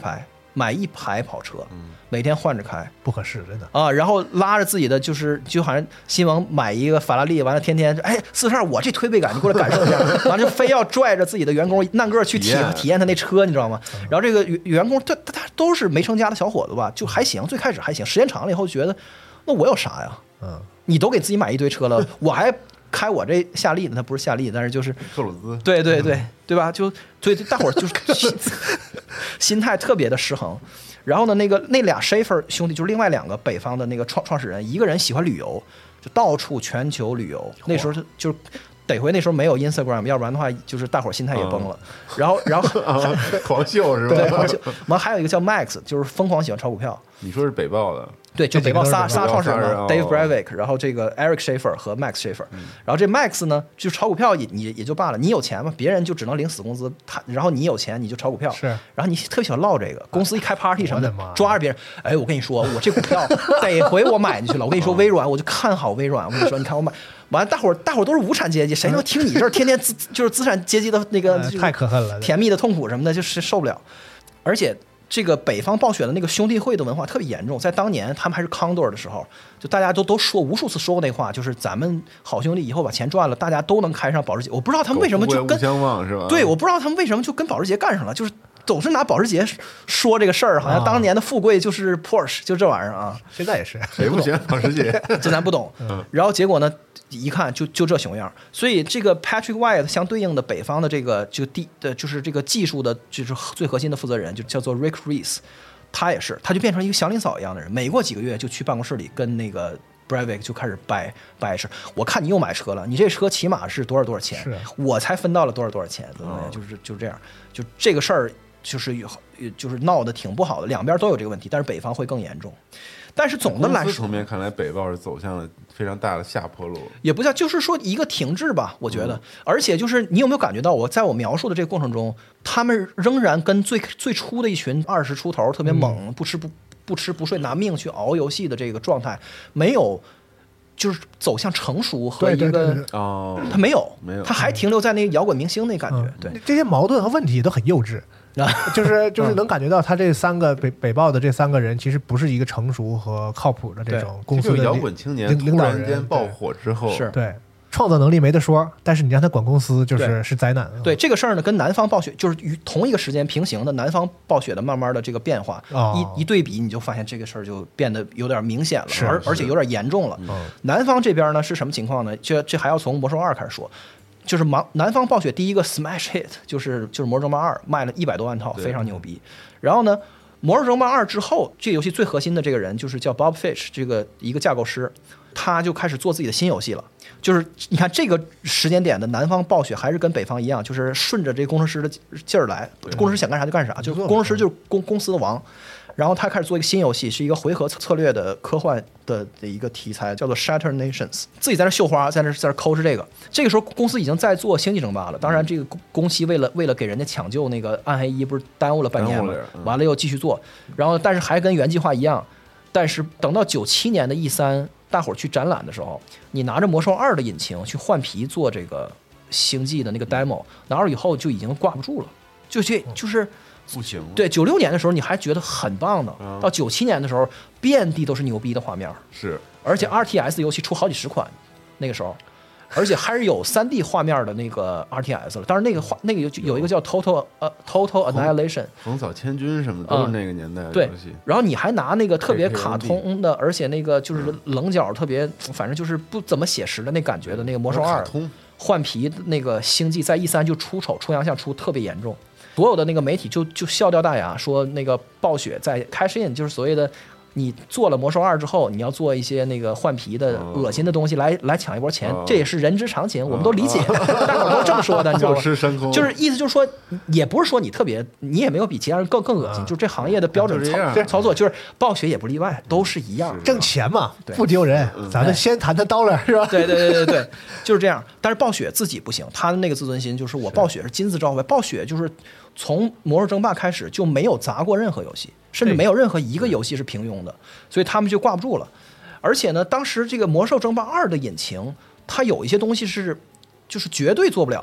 C: 买一排跑车，每天换着开，
B: 不合适，真的
C: 啊。然后拉着自己的就好像新王买一个法拉利，完了天天42我这推背感，你过来感受一下，完了就非要拽着自己的员工难个去体验他那车，你知道吗？然后这个员工他都是没成家的小伙子吧，就还行，最开始还行，时间长了以后觉得那我有啥呀？你都给自己买一堆车了，我还开我这夏利呢，它不是夏利，但是就是
D: 克鲁兹，
C: 对吧？就对大伙儿就是心态特别的失衡。然后呢，那俩 Schaefer 兄弟就是另外2个北方的那个创始人，一个人喜欢旅游，就到处全球旅游。那时候就是得亏那时候没有 Instagram， 要不然的话就是大伙儿心态也崩了。然后
D: 狂秀是吧？
C: 对，狂秀。完还有一个叫 Max， 就是疯狂喜欢炒股票。
D: 你说是北豹的？
C: 对，就北豹仨创始人嘛 ，Dave Breivik， 然后这个 Eric Schaefer 和 Max Schaefer，然后这 Max 呢，就炒股票也就罢了，你有钱嘛，别人就只能领死工资，然后你有钱你就炒股票，
B: 是，
C: 然后你特别喜欢唠这个，公司一开 party 什么的，抓着别人，我跟你说，我这股票得回我买进去了，我跟你说微软，我就看好微软，我跟你说，你看我买，完大伙儿都是无产阶级，谁能听你这儿天天就是资产阶级的那个，
B: 太可恨了，
C: 甜蜜的痛苦什么的，就是受不了，而且。这个北方暴雪的那个兄弟会的文化特别严重，在当年他们还是 Condor 的时候，就大家都说无数次说过那话，就是咱们好兄弟以后把钱赚了，大家都能开上保时捷。我不知道他们为什么就跟
D: 相忘是吧？
C: 对，我不知道他们为什么就跟保时捷干上了，就是总是拿保时捷说这个事儿，好像当年的富贵就是 Porsche， 就这玩意儿啊。
B: 现在也是，
D: 谁不喜欢保时捷？
C: 这咱不懂。然后结果呢？一看就这熊样，所以这个 Patrick Wyatt 相对应的北方的这个就是这个技术的，就是最核心的负责人，就叫做 Rick Reese， 他也是，他就变成一个祥林嫂一样的人，每过几个月就去办公室里跟那个 Breivik 就开始掰扯。我看你又买车了，你这车起码是多少钱？我才分到了多少钱？对不对？就这样，就这个事儿就是闹得挺不好的，两边都有这个问题，但是北方会更严重。但是总的来说，
D: 公司层面看来，北豹是走向了非常大的下坡路，
C: 也不叫，就是说一个停滞吧，我觉得。而且就是你有没有感觉到，在我描述的这个过程中，他们仍然跟最初的一群20出头特别猛，不吃不睡拿命去熬游戏的这个状态，没有就是走向成熟和一个他没有，他还停留在那个摇滚明星那感觉。对，
B: 这些矛盾和问题都很幼稚。就是能感觉到他这3个北豹的这3个人其实不是一个成熟和靠谱的这种公司的
D: 摇滚青年突然间爆火之后，
C: 对
B: 创造能力没得说，但是你让他管公司是灾难。
C: 对这个事儿呢，跟南方暴雪就是与同一个时间平行的南方暴雪的慢慢的这个变化，一对比，你就发现这个事儿就变得有点明显了，而且有点严重了。南方这边呢是什么情况呢？这还要从魔兽2开始说。就是南方暴雪第一个 smash hit 就是魔兽争霸2卖了100多万套，非常牛逼。然后呢，魔兽争霸2之后，这个游戏最核心的这个人就是叫 Bob Fish， 这个一个架构师，他就开始做自己的新游戏了。就是你看这个时间点的南方暴雪还是跟北方一样，就是顺着这工程师的劲儿来，工程师想干啥就干啥，就是工程师就是公司的王。然后他开始做一个新游戏，是一个回合策略的科幻的一个题材，叫做 Shattered Nations。自己在那绣花，在那抠着这个。这个时候公司已经在做星际争霸了。当然，这个宫崎为了给人家抢救那个暗黑1，不是耽误了半年吗？完了又继续做，然后但是还跟原计划一样。但是等到97年的 E3，大伙儿去展览的时候，你拿着魔兽2的引擎去换皮做这个星际的那个 demo， 拿到以后就已经挂不住了，就是
D: 不行。
C: 对，96年的时候你还觉得很棒的，到97年的时候遍地都是牛逼的画面，
D: 是，
C: 而且 RTS 游戏出好几十款，那个时候，而且还是有3D 画面的那个 RTS 了。当然那个有一个叫 Total Annihilation，
D: 横扫千军什么的都是那个年代的游戏。
C: 对，然后你还拿那个特别卡通的，而且那个就是棱角特别，反正就是不怎么写实的那感觉的那个魔兽2换皮那个星际，在 E3就出洋相出特别严重。所有的那个媒体就笑掉大牙，说那个暴雪在 cash in， 就是所谓的你做了魔兽2之后，你要做一些那个换皮的恶心的东西来抢一波钱，这也是人之常情，我们都理解，大伙都这么说的，你知道吗？就是意思就是说，也不是说你特别，你也没有比其他人更恶心，就是这行业的标准操作，就是暴雪也不例外，都是一样，
B: 挣钱嘛，不丢人。咱们先谈刀是吧？
C: 对，就是这样。但是暴雪自己不行，他的那个自尊心就是我暴雪是金字招牌，暴雪就是从魔兽争霸开始就没有砸过任何游戏，甚至没有任何一个游戏是平庸的，所以他们就挂不住了。而且呢，当时这个魔兽争霸2的引擎，它有一些东西是就是绝对做不了的，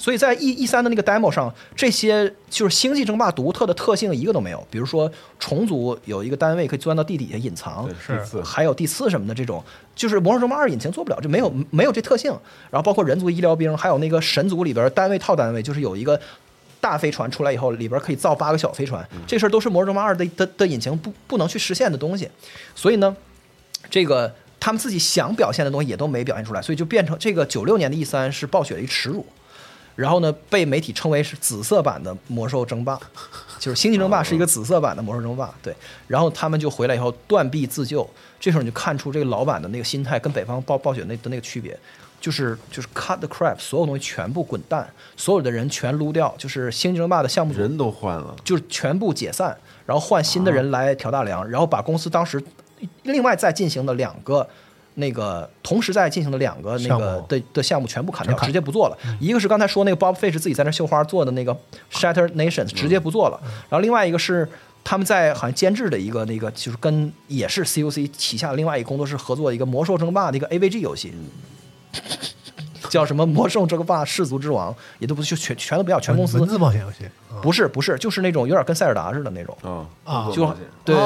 C: 所以在 E3的那个 demo 上，这些就是星际争霸独特的特性一个都没有。比如说虫族有一个单位可以钻到地底下隐藏，还有地刺什么的，这种就是魔兽争霸2引擎做不了，就没有这特性。然后包括人族医疗兵，还有那个神族里边单位套单位，就是有一个大飞船出来以后，里边可以造8个小飞船，这事儿都是魔兽争霸2的引擎不能去实现的东西。所以呢，这个他们自己想表现的东西也都没表现出来，所以就变成这个96年的 E3是暴雪的一个耻辱。然后呢，被媒体称为是紫色版的魔兽争霸，就是星际争霸是一个紫色版的魔兽争霸。对，然后他们就回来以后断臂自救，这时候你就看出这个老板的那个心态跟北方暴雪的那个区别，就是 cut the crap， 所有东西全部滚蛋，所有的人全撸掉，就是星际争霸的项目组
D: 人都换了，
C: 就是全部解散，然后换新的人来挑大梁，然后把公司当时另外再进行的2个。那个同时在进行的2个那个的项目全部砍掉，直接不做了。一个是刚才说那个 Bob Fish 自己在那绣花做的那个 Shattered Nations 直接不做了，然后另外一个是他们在好像监制的一个那个就是跟也是 COC 旗下的另外一个工作室合作的一个魔兽争霸的一个 AVG 游戏，叫什么魔兽争霸氏族之王，也都不是全都不要，全公司
B: 文字冒险游戏，
C: 不是，就是那种有点跟塞尔达似的那种就对。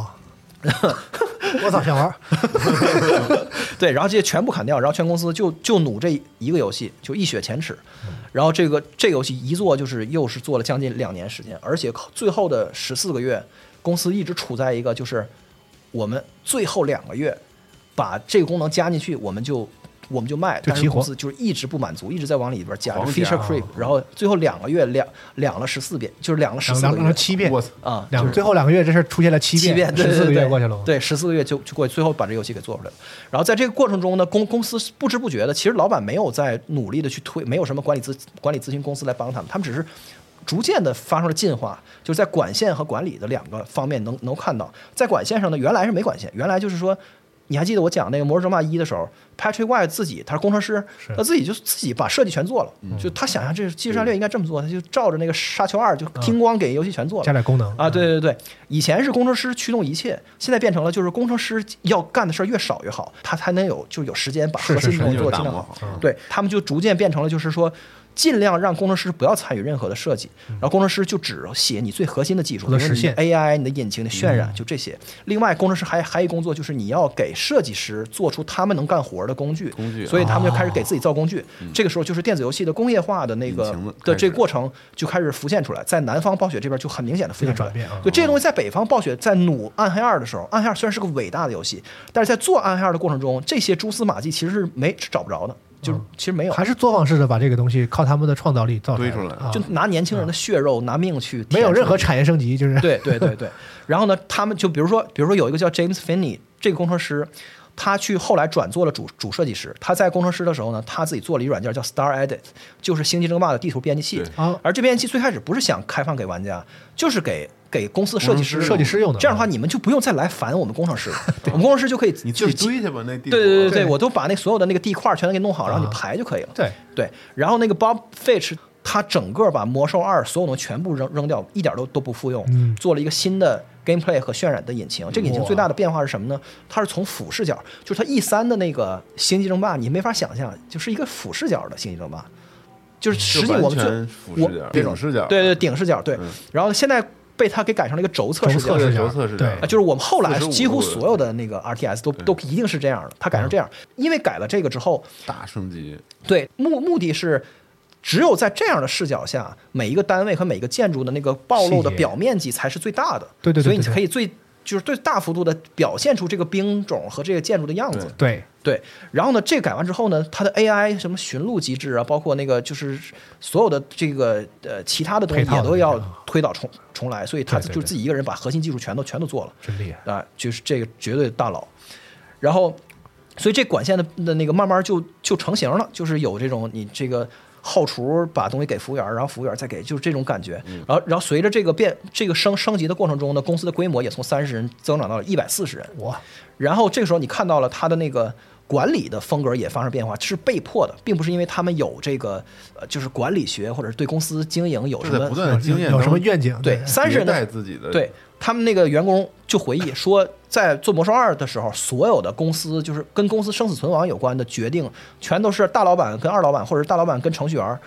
B: 我早想玩
C: 对，然后这些全部砍掉，然后全公司就努这一个游戏，就一雪前耻。然后这个游戏一做又是做了将近2年时间，而且最后的14个月，公司一直处在一个就是我们最后2个月把这个功能加进去，我们就卖，但是公司就是一直不满足，一直在往里边加 feature creep， 然后最后2个月两了14遍，就是两了14个月
B: ，7遍
C: 啊，
B: 最后2个月这事出现了7遍，14个月过去了，
C: 对，14个月就过去，最后把这游戏给做出来了。然后在这个过程中呢，公司不知不觉的，其实老板没有在努力的去推，没有什么管理咨询公司来帮他们，他们只是逐渐的发生了进化，就是在管线和管理的2个方面能看到。在管线上呢，原来是没管线，原来就是说。你还记得我讲那个《魔兽争霸1》的时候 ，Patrick White 自己他是工程师，他自己把设计全做了，就他想象这技术战略应该这么做，他就照着那个沙丘2就听光给游戏全做了，
B: 加点功能
C: 啊，对，以前是工程师驱动一切，现在变成了就是工程师要干的事儿越少越好，他才能有时间把核心东西做得尽量好。对，他们就逐渐变成了就是说。尽量让工程师不要参与任何的设计，然后工程师就只写你最核心的技术，比如你的 AI、你的引擎的渲染，就这些。另外，工程师还一工作就是你要给设计师做出他们能干活的工具，所以他们就开始给自己造工具。这个时候就是电子游戏的工业化的那个的这个过程就开始浮现出来，在南方暴雪这边就很明显的浮现出来。对，这些东西在北方暴雪在努暗黑2的时候，暗黑2虽然是个伟大的游戏，但是在做暗黑2的过程中，这些蛛丝马迹其实是找不着的。就是其实没有，
B: 还是作坊式的把这个东西靠他们的创造力造出来，
C: 就拿年轻人的血肉、拿命去，
B: 没有任何产业升级，就是
C: 对。然后呢，他们就比如说有一个叫 James Finney 这个工程师，他后来转做了主设计师。他在工程师的时候呢，他自己做了一软件叫 Star Edit， 就是星际争霸的地图编辑器。而这编辑器最开始不是想开放给玩家，就是给公司设计师
B: 用的。
C: 这样的话，你们就不用再来烦我们工程师了，我们工程师就可以
D: 你就是堆去吧那地。
C: 对，我都把那所有的那个地块全都给弄好，然后你排就可以了。对，然后那个 Bob Fish 他整个把魔兽2所有东西全部扔掉，一点都不复用，做了一个新的 gameplay 和渲染的引擎。这个引擎最大的变化是什么呢？它是从俯视角，就是它 E3的那个星际争霸，你没法想象，就是一个俯视角的星际争霸，就是实际我们
D: 顶视角，
C: 对顶视角，对。然后现在被他给改成了一个轴测视角，
B: 对，
C: 就是我们后来几乎所有的那个 RTS 都一定是这样的，他改成这样，因为改了这个之后
D: 大升级。
C: 对，目的是只有在这样的视角下，每一个单位和每一个建筑的那个暴露的表面积才是最大的。
B: 对，
C: 所以你可以最大幅度的表现出这个兵种和这个建筑的样子。对，然后呢，这改完之后呢，它的 AI 什么寻路机制啊，包括那个就是所有的这个其他的东西也都要推倒重来，所以他就自己一个人把核心技术全都做了，
B: 真厉害
C: 啊！就是这个绝对大佬。然后，所以这管线的那个慢慢就成型了，就是有这种你这个后厨把东西给服务员，然后服务员再给，就是这种感觉。然后随着这个升级的过程中呢，公司的规模也从30人增长到了140人。
B: 哇！
C: 然后这个时候你看到了他的那个管理的风格也发生变化，是被迫的，并不是因为他们有这个就是管理学或者是对公司经营有什么
D: 不断的经验，
B: 有什么愿景。
C: 对，30人
D: 带自己的，
C: 对他们那个员工就回忆说，在做魔兽2的时候，所有的公司就是跟公司生死存亡有关的决定，全都是大老板跟二老板，或者大老板跟程序员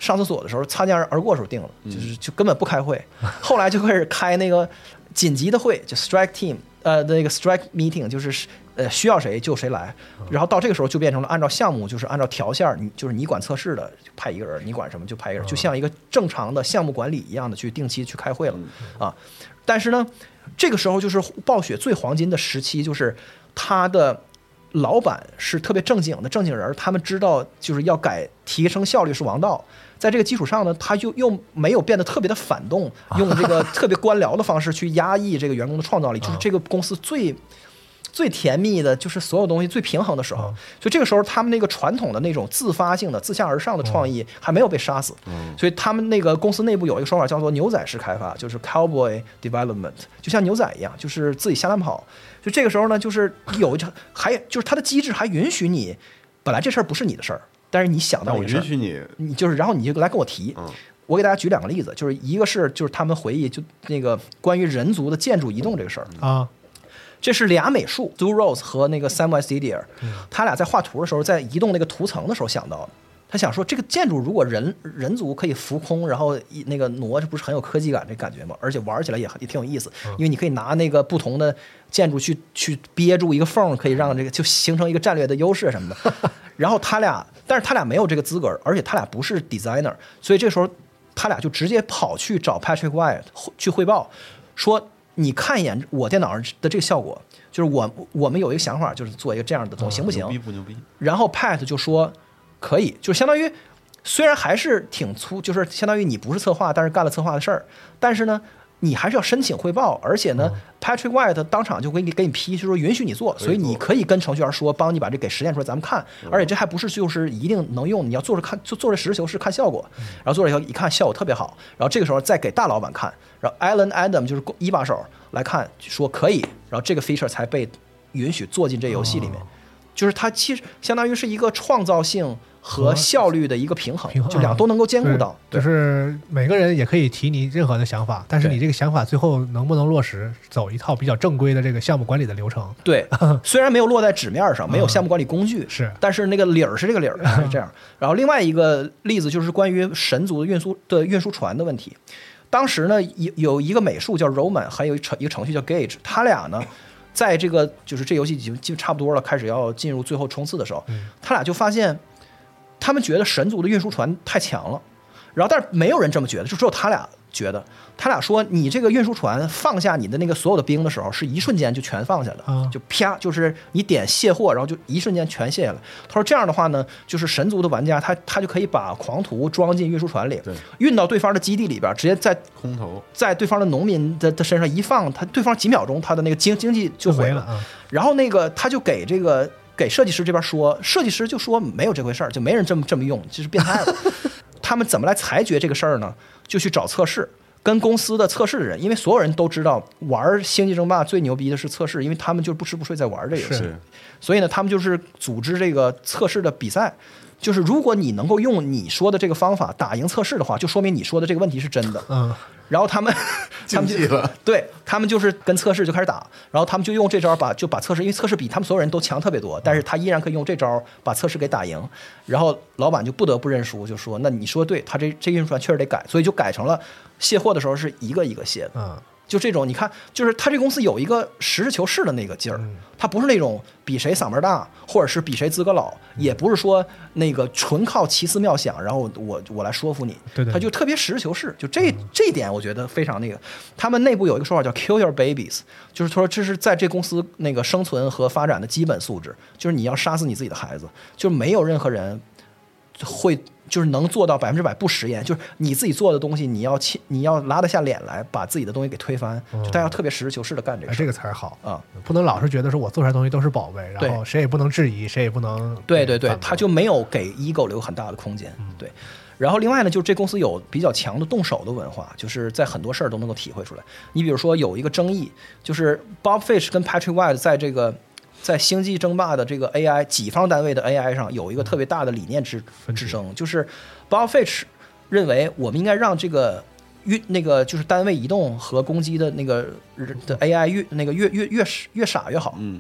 C: 上厕所的时候擦肩而过的时候定的，就根本不开会。后来就开始开那个紧急的会，就 strike team， 那个 strike meeting， 就是需要谁就谁来。然后到这个时候就变成了按照项目，就是按照条线，就是你管测试的就派一个人，你管什么就派一个人，就像一个正常的项目管理一样的去定期去开会了啊。但是呢，这个时候就是暴雪最黄金的时期，就是他的老板是特别正经的正经人，他们知道就是要提升效率是王道。在这个基础上呢，他又没有变得特别的反动，用这个特别官僚的方式去压抑这个员工的创造力，就是这个公司最甜蜜的，就是所有东西最平衡的时候。所以这个时候，他们那个传统的那种自发性的、自下而上的创意还没有被杀死。所以他们那个公司内部有一个说法叫做牛仔式开发，就是 cowboy development， 就像牛仔一样，就是自己瞎乱跑。就这个时候呢，就是就是它的机制还允许你，本来这事儿不是你的事儿，但是你想到这个事儿，
D: 我允许
C: 你就是，然后你就来跟我提。我给大家举2个例子，就是一个就是他们回忆就那个关于人族的建筑移动这个事儿啊。这是俩美术 Stu Rose 和那个 Sam Westdidier， 他俩在画图的时候，在移动那个图层的时候想到的。他想说，这个建筑如果人族可以浮空，然后那个挪，这不是很有科技感这感觉吗？而且玩起来也挺有意思，因为你可以拿那个不同的建筑去憋住一个缝，可以让这个就形成一个战略的优势什么的。然后但是他俩没有这个资格，而且他俩不是 designer， 所以这时候他俩就直接跑去找 Patrick White 去汇报，说你看一眼我电脑上的这个效果，就是我们有一个想法，就是做一个这样的东西，行不行？
D: 牛逼不牛逼？
C: 然后 Pat 就说可以，就相当于虽然还是挺粗，就是相当于你不是策划，但是干了策划的事儿，但是呢，你还是要申请汇报，而且呢，Patrick White 当场就给你批，就说允许你做，所以你可以跟程序员说，帮你把这给实验出来，咱们看。而且这还不是就是一定能用，你要做着看，就做着实事求是看效果，然后做着以后一看效果特别好，然后这个时候再给大老板看，然后 Alan Adam 就是一把手来看，说可以，然后这个 feature 才被允许做进这游戏里面。就是它其实相当于是一个创造性和效率的一个平衡，就两都能够兼顾到。
B: 就是每个人也可以提你任何的想法，但是你这个想法最后能不能落实，走一套比较正规的这个项目管理的流程。
C: 对，虽然没有落在纸面上，没有项目管理工具，
B: 是，
C: 但是那个理儿是这个理儿，是这样。然后另外一个例子就是关于神族的运输船的问题。当时呢，有一个美术叫 Roman， 还有一个程序叫 Gage， 他俩呢。在这个就是这游戏已经差不多了，开始要进入最后冲刺的时候，他俩就发现，他们觉得神族的运输船太强了，然后但是没有人这么觉得，就只有他俩觉得。他俩说，你这个运输船放下你的那个所有的兵的时候，是一瞬间就全放下的，就啪，就是你点卸货，然后就一瞬间全卸下来。他说这样的话呢，就是神族的玩家他就可以把狂徒装进运输船里，运到对方的基地里边，直接在
D: 空投，
C: 在对方的农民的身上一放，对方几秒钟他的那个经济就毁了。然后那个他就给设计师这边说，设计师就说没有这回事儿，就没人这么用，就是变态了。他们怎么来裁决这个事儿呢？就去找测试。跟公司的测试的人，因为所有人都知道玩星际争霸最牛逼的是测试，因为他们就不吃不睡在玩这个游戏，所以呢，他们就是组织这个测试的比赛。就是如果你能够用你说的这个方法打赢测试的话，就说明你说的这个问题是真的。然后他们就对他们就是跟测试就开始打，然后他们就用这招把测试，因为测试比他们所有人都强特别多，但是他依然可以用这招把测试给打赢。然后老板就不得不认输，就说那你说对，他这运输船确实得改，所以就改成了卸货的时候是一个一个卸的。就这种，你看，就是他这公司有一个实事求是的那个劲儿，他不是那种比谁嗓门大，或者是比谁资格老，也不是说那个纯靠奇思妙想，然后我来说服你，他就特别实事求是。就这一点，我觉得非常那个。他们内部有一个说法叫 "kill your babies"， 就是说这是在这公司那个生存和发展的基本素质，就是你要杀死你自己的孩子，就是没有任何人会。就是能做到100%不食言，就是你自己做的东西，你要拉得下脸来把自己的东西给推翻，就大家特别实事求是的干这个事。
B: 这个才是好啊，不能老是觉得说我做出来的东西都是宝贝，然后谁也不能质疑，谁也不能
C: 对，他就没有给 ego 留很大的空间。对，然后另外呢，就是这公司有比较强的动手的文化，就是在很多事儿都能够体会出来。你比如说有一个争议，就是 Bob Fish 跟 Patrick White 在星际争霸的这个 AI 己方单位的 AI 上有一个特别大的理念之争，就是 Bob Fish 认为我们应该让这个就是单位移动和攻击的那个的 AI 越傻越好，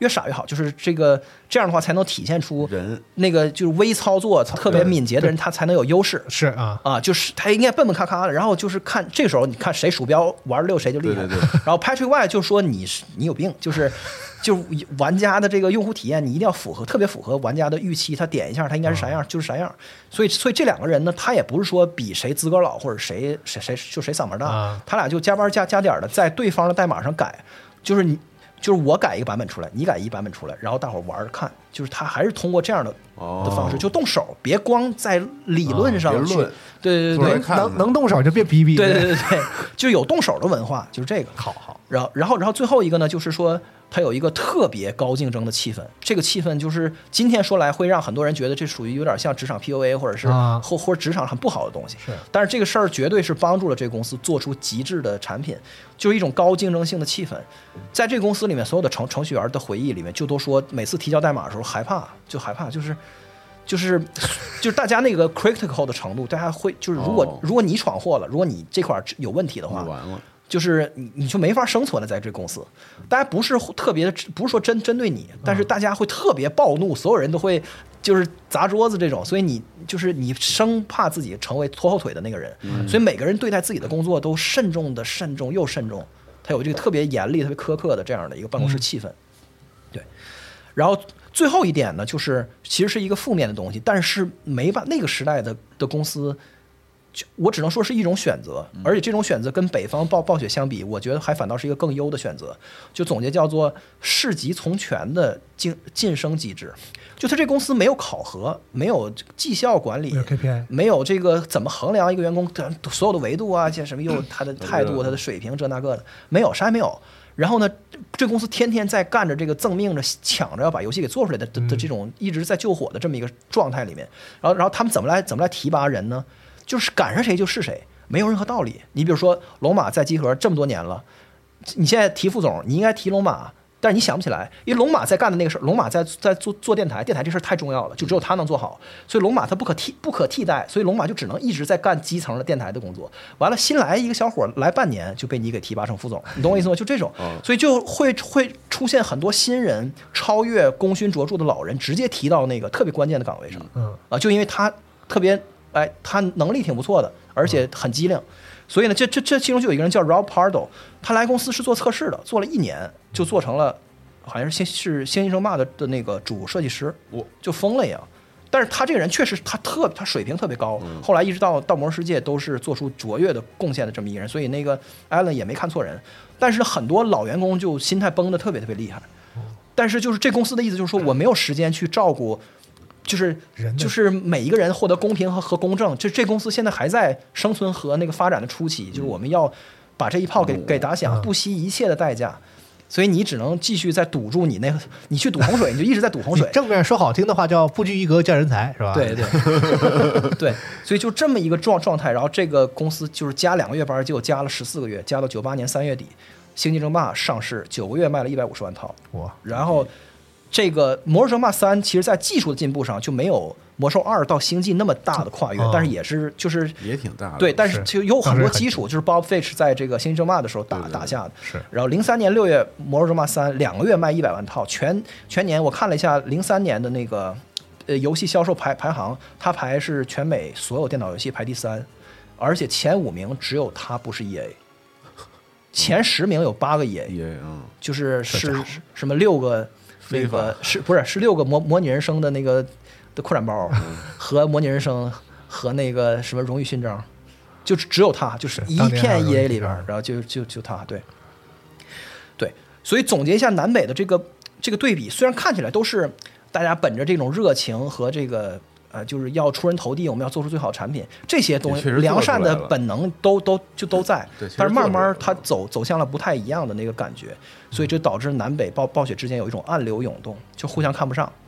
C: 越傻越好，就是这样的话才能体现出那个就是微操作特别敏捷的人他才能有优势。
B: 是啊，
C: 就是他应该笨笨咔咔的，然后就是看这个时候你看谁鼠标玩溜谁就厉害。然后 Patrick White 就说你有病，就是玩家的这个用户体验你一定要特别符合玩家的预期，他点一下他应该是啥样就是啥样。所以这两个人呢，他也不是说比谁资格老或者谁嗓门大，他俩就加班加点的在对方的代码上改，就是我改一个版本出来，你改一版本出来，然后大伙玩看，就是他还是通过这样的方式，就动手，别光在理论上去，对，
B: 能动手就别逼，
C: 对，就有动手的文化，就是这个。
B: 好，
C: 然后最后一个呢，就是说它有一个特别高竞争的气氛，这个气氛就是今天说来会让很多人觉得这属于有点像职场 PUA 或者是或者职场很不好的东西，但是这个事儿绝对是帮助了这个公司做出极致的产品，就是一种高竞争性的气氛。在这个公司里面，所有的程序员的回忆里面就都说，每次提交代码的时候害怕，就是大家那个 critical 的程度，大家会就是如果你闯祸了，如果你这块有问题的话，
D: 完了。
C: 就是你就没法生存了，在这个公司，大家不是特别的，不是说针对你，但是大家会特别暴怒，所有人都会就是砸桌子这种，所以你生怕自己成为拖后腿的那个人，所以每个人对待自己的工作都慎重又慎重，他有这个特别严厉、特别苛刻的这样的一个办公室气氛，对。然后最后一点呢，就是其实是一个负面的东西，但是没把那个时代的公司。我只能说是一种选择，而且这种选择跟北方暴雪相比，我觉得还反倒是一个更优的选择。就总结叫做适极从权的晋升机制。就他这公司没有考核，没有绩效管理，
B: 没有 KPI，
C: 没有这个怎么衡量一个员工的所有的维度啊，像什么又他的态度、他的水平这那个的，没有，啥也没有。然后呢，这公司天天在干着这个赠命着抢着要把游戏给做出来的这种一直在救火的这么一个状态里面。然后他们怎么来提拔人呢？就是赶上谁就是谁，没有任何道理。你比如说龙马在集合这么多年了，你现在提副总，你应该提龙马，但是你想不起来，因为龙马在干的那个事儿，龙马在做电台这事儿太重要了，就只有他能做好，所以龙马他不可替代，所以龙马就只能一直在干基层的电台的工作。完了，新来一个小伙来半年就被你给提拔成副总，你懂我意思吗？就这种，所以就会出现很多新人超越功勋卓著的老人，直接提到那个特别关键的岗位上，就因为他特别。他能力挺不错的，而且很机灵，所以呢，这其中就有一个人叫 Rob Pardo， 他来公司是做测试的，做了1年就做成了，好像是星际争霸的那个主设计师，就疯了一样。但是他这个人确实他水平特别高，后来一直到魔兽世界都是做出卓越的贡献的这么一个人，所以那个 Alan 也没看错人。但是很多老员工就心态崩得特别特别厉害，但是就是这公司的意思就是说我没有时间去照顾。就是每一个人获得公平和公正，这公司现在还在生存和那个发展的初期，就是我们要把这一炮给打响，不惜一切的代价。所以你只能继续在堵住你去堵洪水，你就一直在堵洪水。
B: 正面说好听的话叫不拘一格叫人才，是吧？
C: 对对，所以就这么一个状态。然后这个公司就是加2个月班，结果加了14个月，加到98年3月底，星际争霸上市9个月卖了150万套，
B: 哇！
C: 然后。这个《魔兽争霸3》其实在技术的进步上就没有《魔兽2》到《星际》那么大的跨越，但是也挺大的。对，但是就有很多基础，就是 Bob Fitch 在这个《星际争霸》的时候打下的。
B: 是。
C: 然后03年6月，《魔兽争霸3》2个月卖100万套，全年我看了一下03年的那个游戏销售排行，它排是全美所有电脑游戏排第3，而且前5名只有它不是 EA， 前10名有8个 EA， 就是什么6个。那个是6个模拟人生的那个的扩展包，和模拟人生和那个什么荣誉勋章，就只有他，就是一片 EA 里边，然后就他，对，所以总结一下南北的这个对比，虽然看起来都是大家本着这种热情和这个就是要出人头地，我们要做出最好的产品，这些东西良善的本能都在，但是慢慢它走向了不太一样的那个感觉，所以这导致南北暴雪之间有一种暗流涌动，就互相看不上。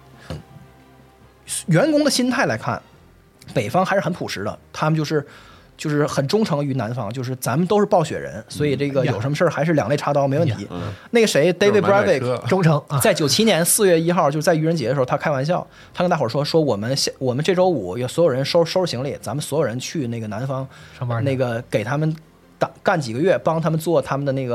C: 员工的心态来看，北方还是很朴实的，他们就是很忠诚于南方，就是咱们都是暴雪人，所以这个有什么事儿还是两肋插刀没问题。那个谁 David Bravik
B: 忠诚
C: 在97年4月1号，就是在愚人节的时候，他开玩笑，他跟大伙儿说我们这周5所有人收拾行李，咱们所有人去那个南方
B: 上班，
C: 那个给他们干几个月，帮他们做他们的那个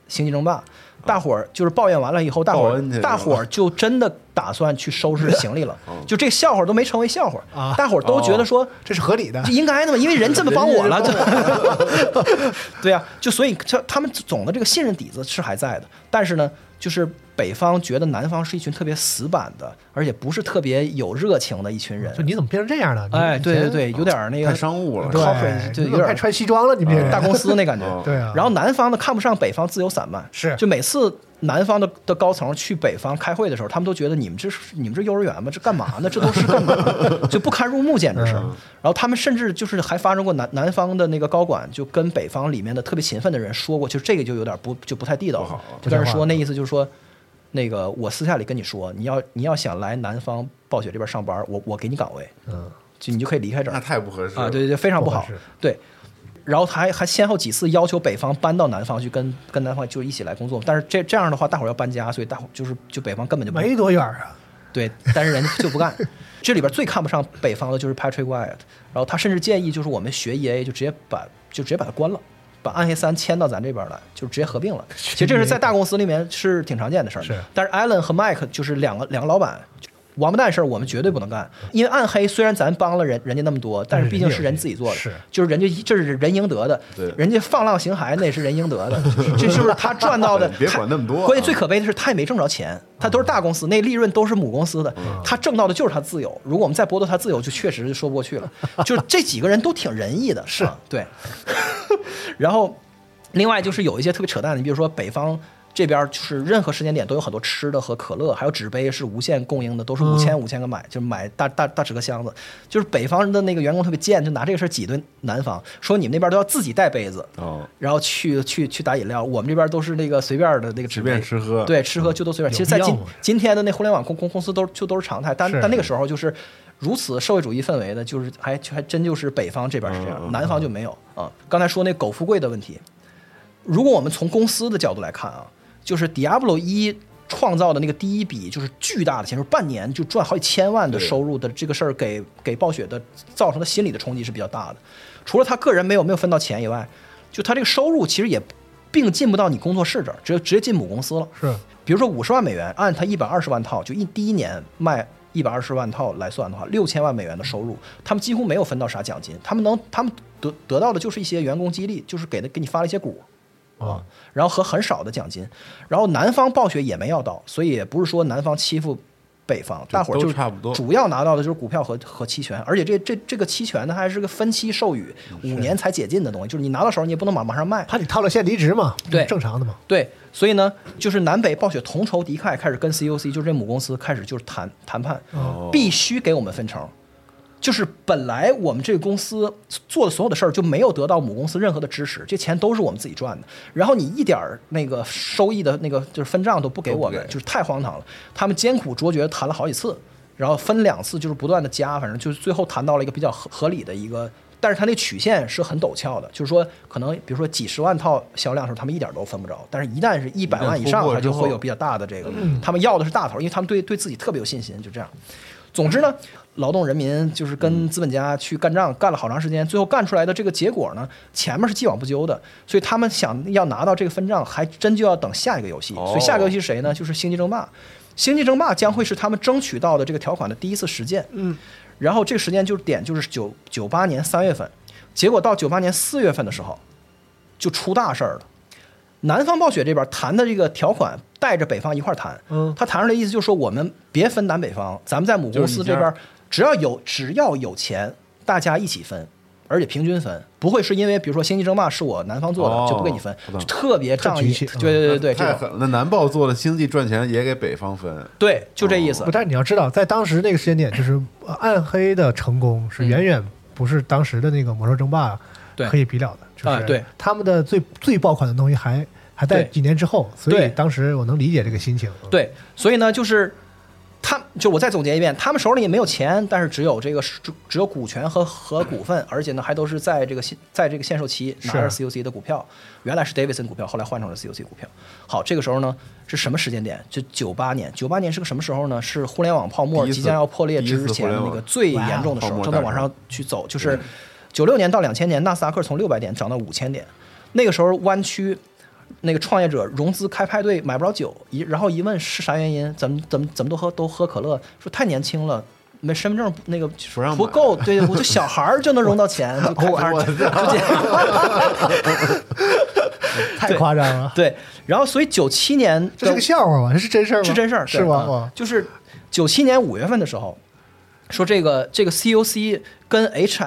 C: 星际争霸，大伙儿就是抱怨完了以后，大伙儿就真的打算去收拾行李了，就这笑话都没成为笑话啊！大伙儿都觉得说
B: 这是合理的，
C: 应该的嘛，因为人这么帮我了，对呀，就所以他们总的这个信任底子是还在的，但是呢，就是北方觉得南方是一群特别死板的，而且不是特别有热情的一群人。
B: 就你怎么变成这样了？
C: 哎，对，有点那个
D: 太商务了，
C: 对，有点
B: 太穿西装了，你变
C: 大公司那感觉。
B: 对啊。
C: 然后南方呢看不上北方自由散漫，
B: 是就
C: 每次南方的高层去北方开会的时候，他们都觉得你们这幼儿园吗？这干嘛呢？这都是干嘛？就不堪入目，简直是。然后他们甚至就是还发生过南方的那个高管就跟北方里面的特别勤奋的人说过，就这个就有点不太地道了，就跟人说那意思就是说。那个，我私下里跟你说，你要想来南方暴雪这边上班，我给你岗位，就你就可以离开这儿。
D: 那太不合适了
C: 啊！对，非常不好。对，然后还先后几次要求北方搬到南方去跟南方就一起来工作，但是这样的话，大伙儿要搬家，所以大伙就北方根本就
B: 没多远啊。
C: 对，但是人家就不干。这里边最看不上北方的就是 Patrick Wyatt， 然后他甚至建议就是我们学 EA 就直接把它关了。把暗黑3迁到咱这边来，就直接合并了。其实这是在大公司里面是挺常见的事儿。但是 Alan 和 Mike 就是两个老板，王八蛋事儿我们绝对不能干。因为暗黑虽然咱帮了人家那么多，但是毕竟是人自己做的，就是人家这是人应得的。人家放浪形骸那也是人应得的，这就是他赚到的。
D: 别管那么多。
C: 关键最可悲的是他也没挣着钱，他都是大公司，那利润都是母公司的，他挣到的就是他自由。如果我们再剥夺他自由，就确实说不过去了。就是这几个人都挺仁义的，
B: 是
C: 对。然后，另外就是有一些特别扯淡的，你比如说北方这边就是任何时间点都有很多吃的和可乐，还有纸杯是无限供应的，都是5000个买，就买大纸壳箱子。就是北方的那个员工特别贱，就拿这个事挤兑南方，说你们那边都要自己带杯子，然后去打饮料，我们这边都是那个随便的那个纸杯，
D: 随便吃喝，
C: 对，吃喝就都随便。其实，在今天的那互联网公司都是常态，但那个时候就是如此社会主义氛围的，就是还真就是北方这边是这样，南方就没有啊。刚才说那苟富贵的问题，如果我们从公司的角度来看啊，就是 Diablo 1创造的那个第一笔就是巨大的钱，就是半年就赚好几千万的收入的这个事儿，给暴雪的造成的心理的冲击是比较大的。除了他个人没有分到钱以外，就他这个收入其实也并进不到你工作室这儿，直接进母公司了。
B: 是，
C: 比如说50万美元，按他120万套，就第一年卖120万套来算的话，6000万美元的收入，他们几乎没有分到啥奖金，他们得到的就是一些员工激励，就是给你发了一些股啊，然后和很少的奖金。然后南方暴雪也没要到，所以也不是说南方欺负北方，大伙儿就
D: 差不多，
C: 主要拿到的就是股票和期权，而且这个期权呢还是个分期授予，5年才解禁的东西，就是你拿到手你也不能马上卖，
B: 怕你套了现离职嘛，
C: 对，
B: 正常的嘛。
C: 对，所以呢，就是南北暴雪同仇敌忾，开始跟 COC 就是这母公司开始就是谈判，必须给我们分成。就是本来我们这个公司做的所有的事儿就没有得到母公司任何的支持，这钱都是我们自己赚的，然后你一点那个收益的那个就是分账都不给我们，就是太荒唐了。他们艰苦卓绝谈了好几次，然后分2次，就是不断的加，反正就是最后谈到了一个比较合理的一个，但是他那曲线是很陡峭的，就是说可能比如说几十万套销量的时候他们一点都分不着，但是一旦是100万以上，他就会有比较大的这个，他们要的是大头，因为他们对自己特别有信心，就这样。总之呢，劳动人民就是跟资本家去干仗，干了好长时间，最后干出来的这个结果呢，前面是既往不咎的，所以他们想要拿到这个分账，还真就要等下一个游戏。所以下一个游戏是谁呢？就是星际争霸。星际争霸将会是他们争取到的这个条款的第一次实践。然后这个时间就是98年3月份，结果到98年4月份的时候，就出大事儿了。南方暴雪这边谈的这个条款带着北方一块谈，他谈出来的意思就是说我们别分南北方，咱们在母公司这边只要有钱，大家一起分，而且平均分，不会是因为比如说星际争霸是我南方做的就不给你分，特别仗义。对，
D: 太狠了。那南暴做的星际赚钱也给北方分，
C: 对，就这意思。
B: 但你要知道，在当时那个时间点，就是暗黑的成功是远远不是当时的那个魔兽争霸可以比了的。
C: 对，
B: 他们的最爆款的东西还在几年之后，所以当时我能理解这个心情。
C: 对，所以呢，就是我再总结一遍，他们手里也没有钱，但是只有股权和股份，而且呢还都是在这个限售期拿着 COC 的股票，原来是 Davidson 股票，后来换成了 COC 股票。好，这个时候呢是什么时间点？就98年是个什么时候呢？是互联网泡沫即将要破裂之前的那个最严重的时候，正在往上去走，就是96年到2000年，纳斯达克从600点涨到5000点，那个时候湾区那个创业者融资开派对买不着酒，然后一问是啥原因，怎么都喝可乐，说太年轻了。没身份证那个不够，对，我就小孩就能融到钱，就开发
B: 太夸张了。
C: 对，然后所以97年
B: 这是个笑话吗？这是真事儿吗？
C: 是真事儿，
B: 是吗？
C: 就是97年5月份的时候，说这个 COC 跟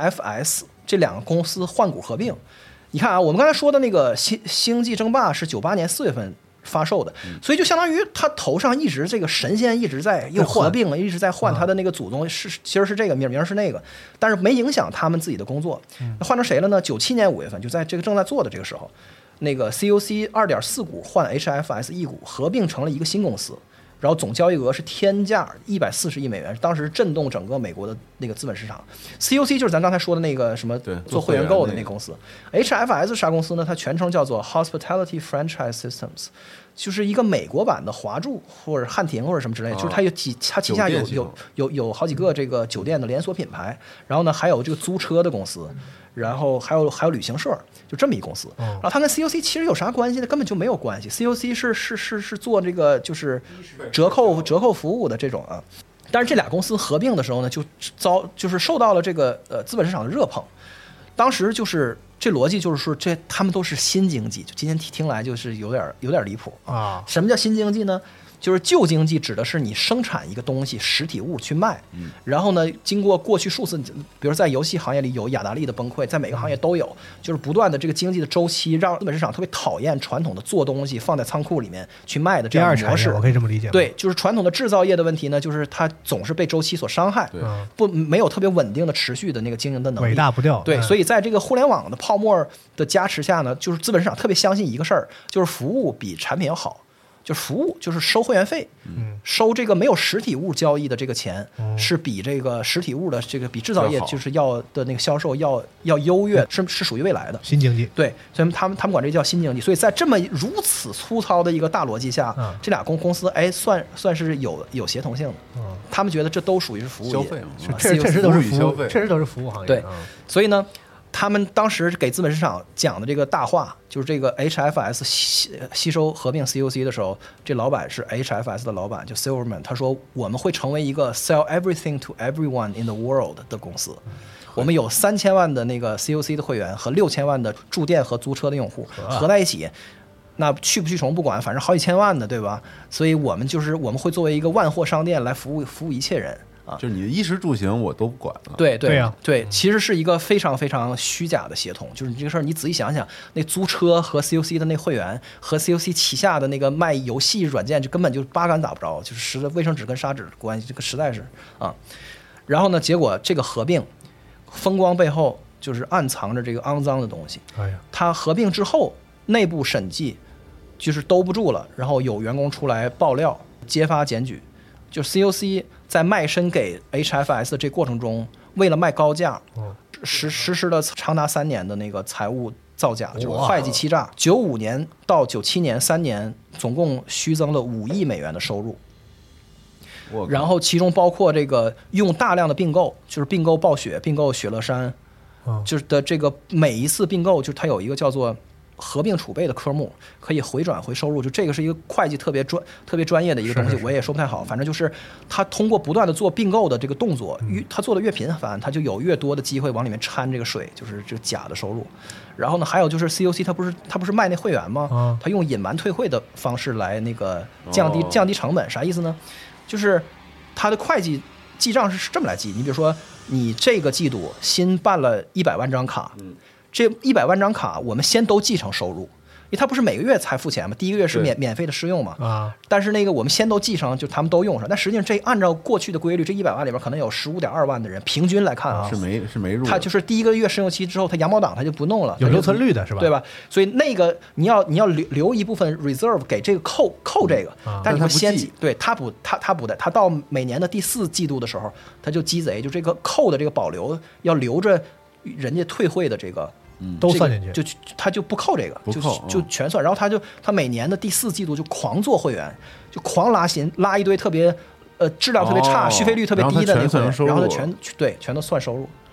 C: HFS 这两个公司换股合并。你看啊，我们刚才说的那个星际争霸是98年4月份发售的，所以就相当于他头上一直这个神仙一直在又合并了，一直在换他的那个祖宗其实是这个名是那个，但是没影响他们自己的工作。那换成谁了呢？97年5月份就在这个正在做的这个时候，那个 COC 2.4股换 HFS 1股合并成了一个新公司，然后总交易额是天价140亿美元，当时震动整个美国的那个资本市场。COC 就是咱刚才说的那个什么做会员购的那个公司。HFS 啥公司呢？它全称叫做 Hospitality Franchise Systems， 就是一个美国版的华住或者汉庭或者什么之类的，就是它旗下有好几个这个酒店的连锁品牌，然后呢还有这个租车的公司，然后还有旅行社，就这么一公司。然后它跟 COC 其实有啥关系呢？根本就没有关系。COC 是做这个就是折扣服务的这种啊。但是这俩公司合并的时候呢，就是受到了这个资本市场的热捧。当时就是这逻辑就是说，他们都是新经济，就今天听来就是有点离谱啊。什么叫新经济呢？就是旧经济指的是你生产一个东西实体物去卖，然后呢，经过过去数次，比如在游戏行业里有雅达利的崩溃，在每个行业都有，就是不断的这个经济的周期，让资本市场特别讨厌传统的做东西放在仓库里面去卖的这样的模式。
B: 我可以这么理解吗？
C: 对，就是传统的制造业的问题呢，就是它总是被周期所伤害，没有特别稳定的持续的那个经营的能力，
B: 尾大不掉。
C: 对，所以在这个互联网的泡沫的加持下呢，就是资本市场特别相信一个事儿，就是服务比产品要好。就是服务，就是收会员费，收这个没有实体物交易的这个钱，是比这个实体物的这个比制造业就是要的那个销售要优越，是属于未来的
B: 新经济。
C: 对，所以他们管这叫新经济。所以在这么如此粗糙的一个大逻辑下，这俩公司算是有协同性的。他们觉得这都属于是服务业，
D: 消费
B: 确实都是服务，确实都是服务行业。
C: 对，所以呢。他们当时给资本市场讲的这个大话，就是这个 HFS 吸收合并 COC 的时候，这老板是 HFS 的老板，就 Silverman， 他说我们会成为一个 sell everything to everyone in the world 的公司。我们有3000万的那个 COC 的会员和6000万的住店和租车的用户合在一起，那去不去重不管，反正好几千万的，对吧？所以我们会作为一个万货商店来服务一切人。
D: 就是你的衣食住行我都不管了。
C: 对，其实是一个非常非常虚假的协同。就是你这个事儿，你仔细想想，那租车和 COC 的那会员和 COC 旗下的那个卖游戏软件，就根本就八竿打不着，就是卫生纸跟砂纸的关系，这个实在是啊。然后呢，结果这个合并风光背后就是暗藏着这个肮脏的东西。它合并之后，内部审计就是兜不住了，然后有员工出来爆料，揭发检举。就 COC 在卖身给 HFS 的这过程中，为了卖高价，实施了长达3年的那个财务造假，就是会计欺诈。95年到97年3年，总共虚增了5亿美元的收入。然后其中包括这个用大量的并购，就是并购暴雪、并购雪乐山，就是的这个每一次并购，就是它有一个叫做合并储备的科目，可以回转回收入，就这个是一个会计特别专业的一个东西，我也说不太好。反正就是他通过不断的做并购的这个动作，他做的越频繁，他就有越多的机会往里面掺这个水，就是这个假的收入。然后呢，还有就是 COC 他不是卖那会员吗？他用隐瞒退会的方式来那个降低成本，啥意思呢？就是他的会计记账是这么来记，你比如说你这个季度新办了100万张卡。这100万张卡，我们先都记成收入，因为它不是每个月才付钱嘛，第一个月是免费的试用嘛，但是那个我们先都记成，就他们都用上。但实际上这按照过去的规律，这100万里边可能有15.2万的人，平均来看啊，
D: 是没入。
C: 他就是第一个月试用期之后，他羊毛党他就不弄了，
B: 有留存率的是吧？
C: 对吧？所以那个你要留一部分 reserve 给这个扣这个，但你会先记，对他不的，他到每年的第4季度的时候，他就鸡贼，就这个扣的这个保留要留着人家退会的这个。
B: 都算进
C: 去，就他就不扣这个，就全算。然后他每年的第4季度就狂做会员，就狂拉一堆特别质量特别差、续费率特别低的那会员，然后他全都算收入。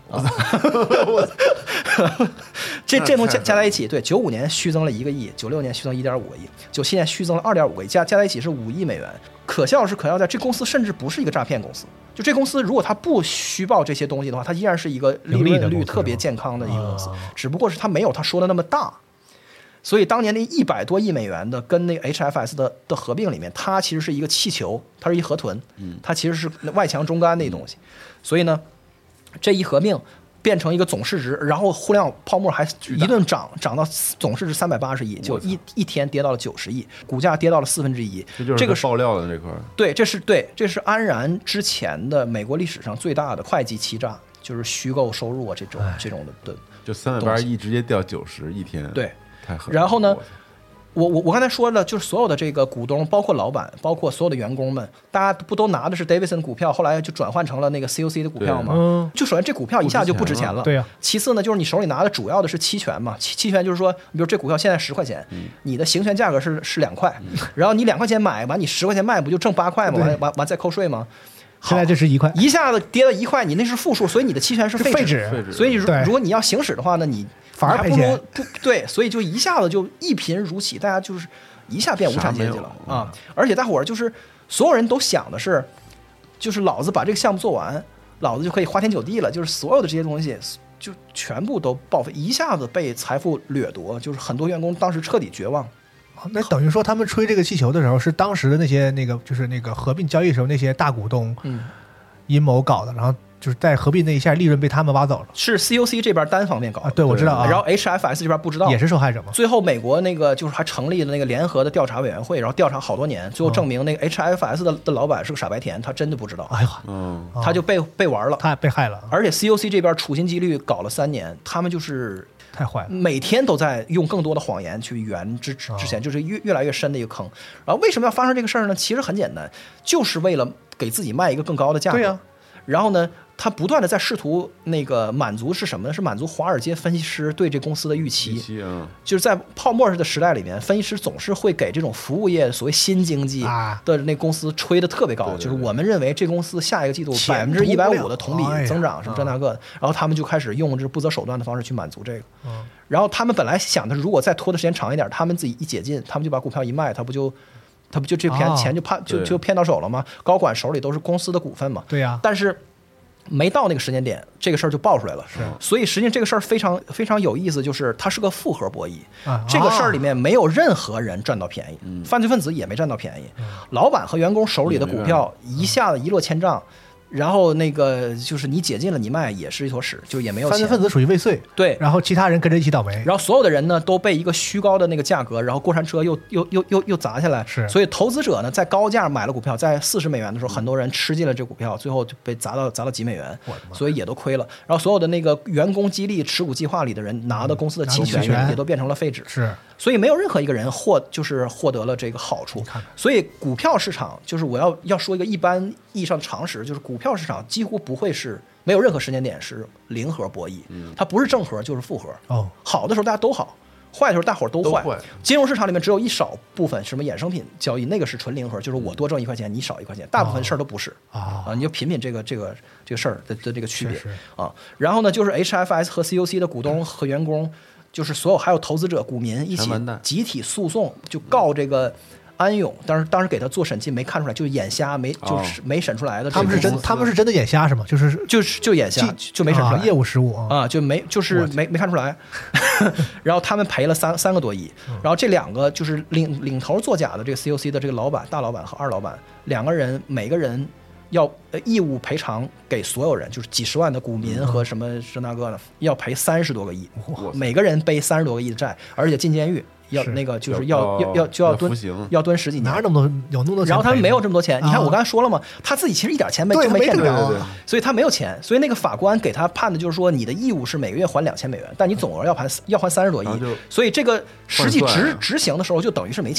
C: 这东西加在一起，对，95年虚增了1个亿，96年虚增1.5个亿，97年虚增了2.5个亿，加在一起是5亿美元。可笑在这公司甚至不是一个诈骗公司，就这公司如果它不虚报这些东西的话，它依然是一个利润率特别健康的一个公司，只不过是它没有他说的那么大。所以当年那100多亿美元的跟那个 HFS 的合并里面，它其实是一个气球，它是一河豚，它其实是外强中干那东西。所以呢，这一合并变成一个总市值，然后互联网泡沫还一顿涨到总市值380亿，就一天跌到了90亿，股价跌到了1/4。
D: 这个是爆料的这块。
C: 对，这是安然之前的美国历史上最大的会计欺诈，就是虚构收入啊这种的。
D: 就380亿直接掉90一天。
C: 对。
D: 太狠。
C: 然后呢，我刚才说了，就是所有的这个股东，包括老板，包括所有的员工们，大家不都拿的是 Davidson 股票，后来就转换成了那个 COC 的股票吗？就首先这股票一下就不值钱了。
B: 对呀。
C: 其次呢，就是你手里拿的主要的是期权嘛，期权就是说，比如这股票现在10块钱，你的行权价格是2块，然后你2块钱买，完你10块钱卖，不就挣8块吗？完再扣税吗？
B: 现在这是1块，
C: 一下子跌到1块，你那是负数，所以你的期权是废纸。所以如果你要行使的话呢，你
B: 反而赔钱。
C: 对，所以就一下子就一贫如洗，大家就是一下变无产阶级了啊！而且大伙儿就是所有人都想的是，就是老子把这个项目做完，老子就可以花天酒地了，就是所有的这些东西就全部都报废，一下子被财富掠夺，就是很多员工当时彻底绝望。
B: 那等于说他们吹这个气球的时候，是当时的那些就是那个合并交易的时候那些大股东阴谋搞的，然后就是在合并那一下利润被他们挖走了。
C: 是 COC 这边单方面搞的，
B: 对，我知道啊。
C: 然后 HFS 这边不知道，
B: 也是受害者嘛。
C: 最后美国那个就是还成立了那个联合的调查委员会，然后调查好多年，最后证明那个 HFS 的老板是个傻白甜，他真的不知道。
B: 哎呀，
C: 他就被玩了，
B: 他被害了。
C: 而且 COC 这边处心积虑搞了3年，他们就是
B: 太坏了，
C: 每天都在用更多的谎言去圆之前，就是越来越深的一个坑。然后为什么要发生这个事儿呢？其实很简单，就是为了给自己卖一个更高的价格。
B: 对呀。
C: 然后呢，他不断的在试图那个满足是什么呢？是满足华尔街分析师对这公司的预期。就是在泡沫式的时代里面，分析师总是会给这种服务业所谓新经济的那公司吹得特别高，就是我们认为这公司下一个季度150%的同比增长什么这那个的，然后他们就开始用这不择手段的方式去满足这个。然后他们本来想的是，如果再拖的时间长一点，他们自己一解禁，他们就把股票一卖，他不就这钱就骗到手了吗？高管手里都是公司的股份嘛。
B: 对呀。
C: 但是没到那个时间点，这个事儿就爆出来了。所以实际上这个事儿非常非常有意思，就是它是个复合博弈。这个事儿里面没有任何人占到便宜，犯罪分子也没占到便宜，老板和员工手里的股票一下子一落千丈。然后那个就是你解禁了，你卖也是一坨屎，就也没有钱。
B: 犯罪分子属于未遂，
C: 对，
B: 然后其他人跟着一起倒霉。
C: 然后所有的人呢都被一个虚高的那个价格，然后过山车又砸下来。
B: 是，
C: 所以投资者呢在高价买了股票，在40美元的时候，很多人吃进了这股票，最后就被砸到几美元，所以也都亏了。然后所有的那个员工激励持股计划里的人拿的公司的期权也都变成了废纸。
B: 是。
C: 所以没有任何一个人获得了这个好处。所以股票市场就是我要说一个一般意义上的常识，就是股票市场几乎不会是没有任何时间点是零和博弈，它不是正和就是负和。好的时候大家都好，坏的时候大伙儿都坏。金融市场里面只有一少部分什么衍生品交易，那个是纯零和，就是我多挣1块钱，你少1块钱。大部分事儿都不是你就品这个事儿的这个区别啊。然后呢，就是 HFS 和 COC 的股东和员工。就是所有还有投资者、股民一起集体诉讼，就告这个安永。当时给他做审计没看出来，就是眼瞎，就是没审出来的。
B: 他们是真的眼瞎是吗？
C: 就眼瞎，就没审出来，
B: 业务失误
C: 就没看出来。然后他们赔了3个多亿。然后这2个就是领头作假的这个 COC 的这个大老板和二老板2个人，每个人要义务赔偿给所有人，就是几十万的股民和什么这那个的，要赔30多个亿，每个人背30多个亿的债，而且进监狱，要那个就是要蹲10几年，
B: 哪有那么多钱？
C: 然后他们没有这么多钱，你看我刚才说了嘛，他自己其实一点钱没骗着，所以他没有钱，所以那个法官给他判的就是说，你的义务是每个月还2000美元，但你总额要还30多亿，所以这个实际执行的时候就等于是没钱。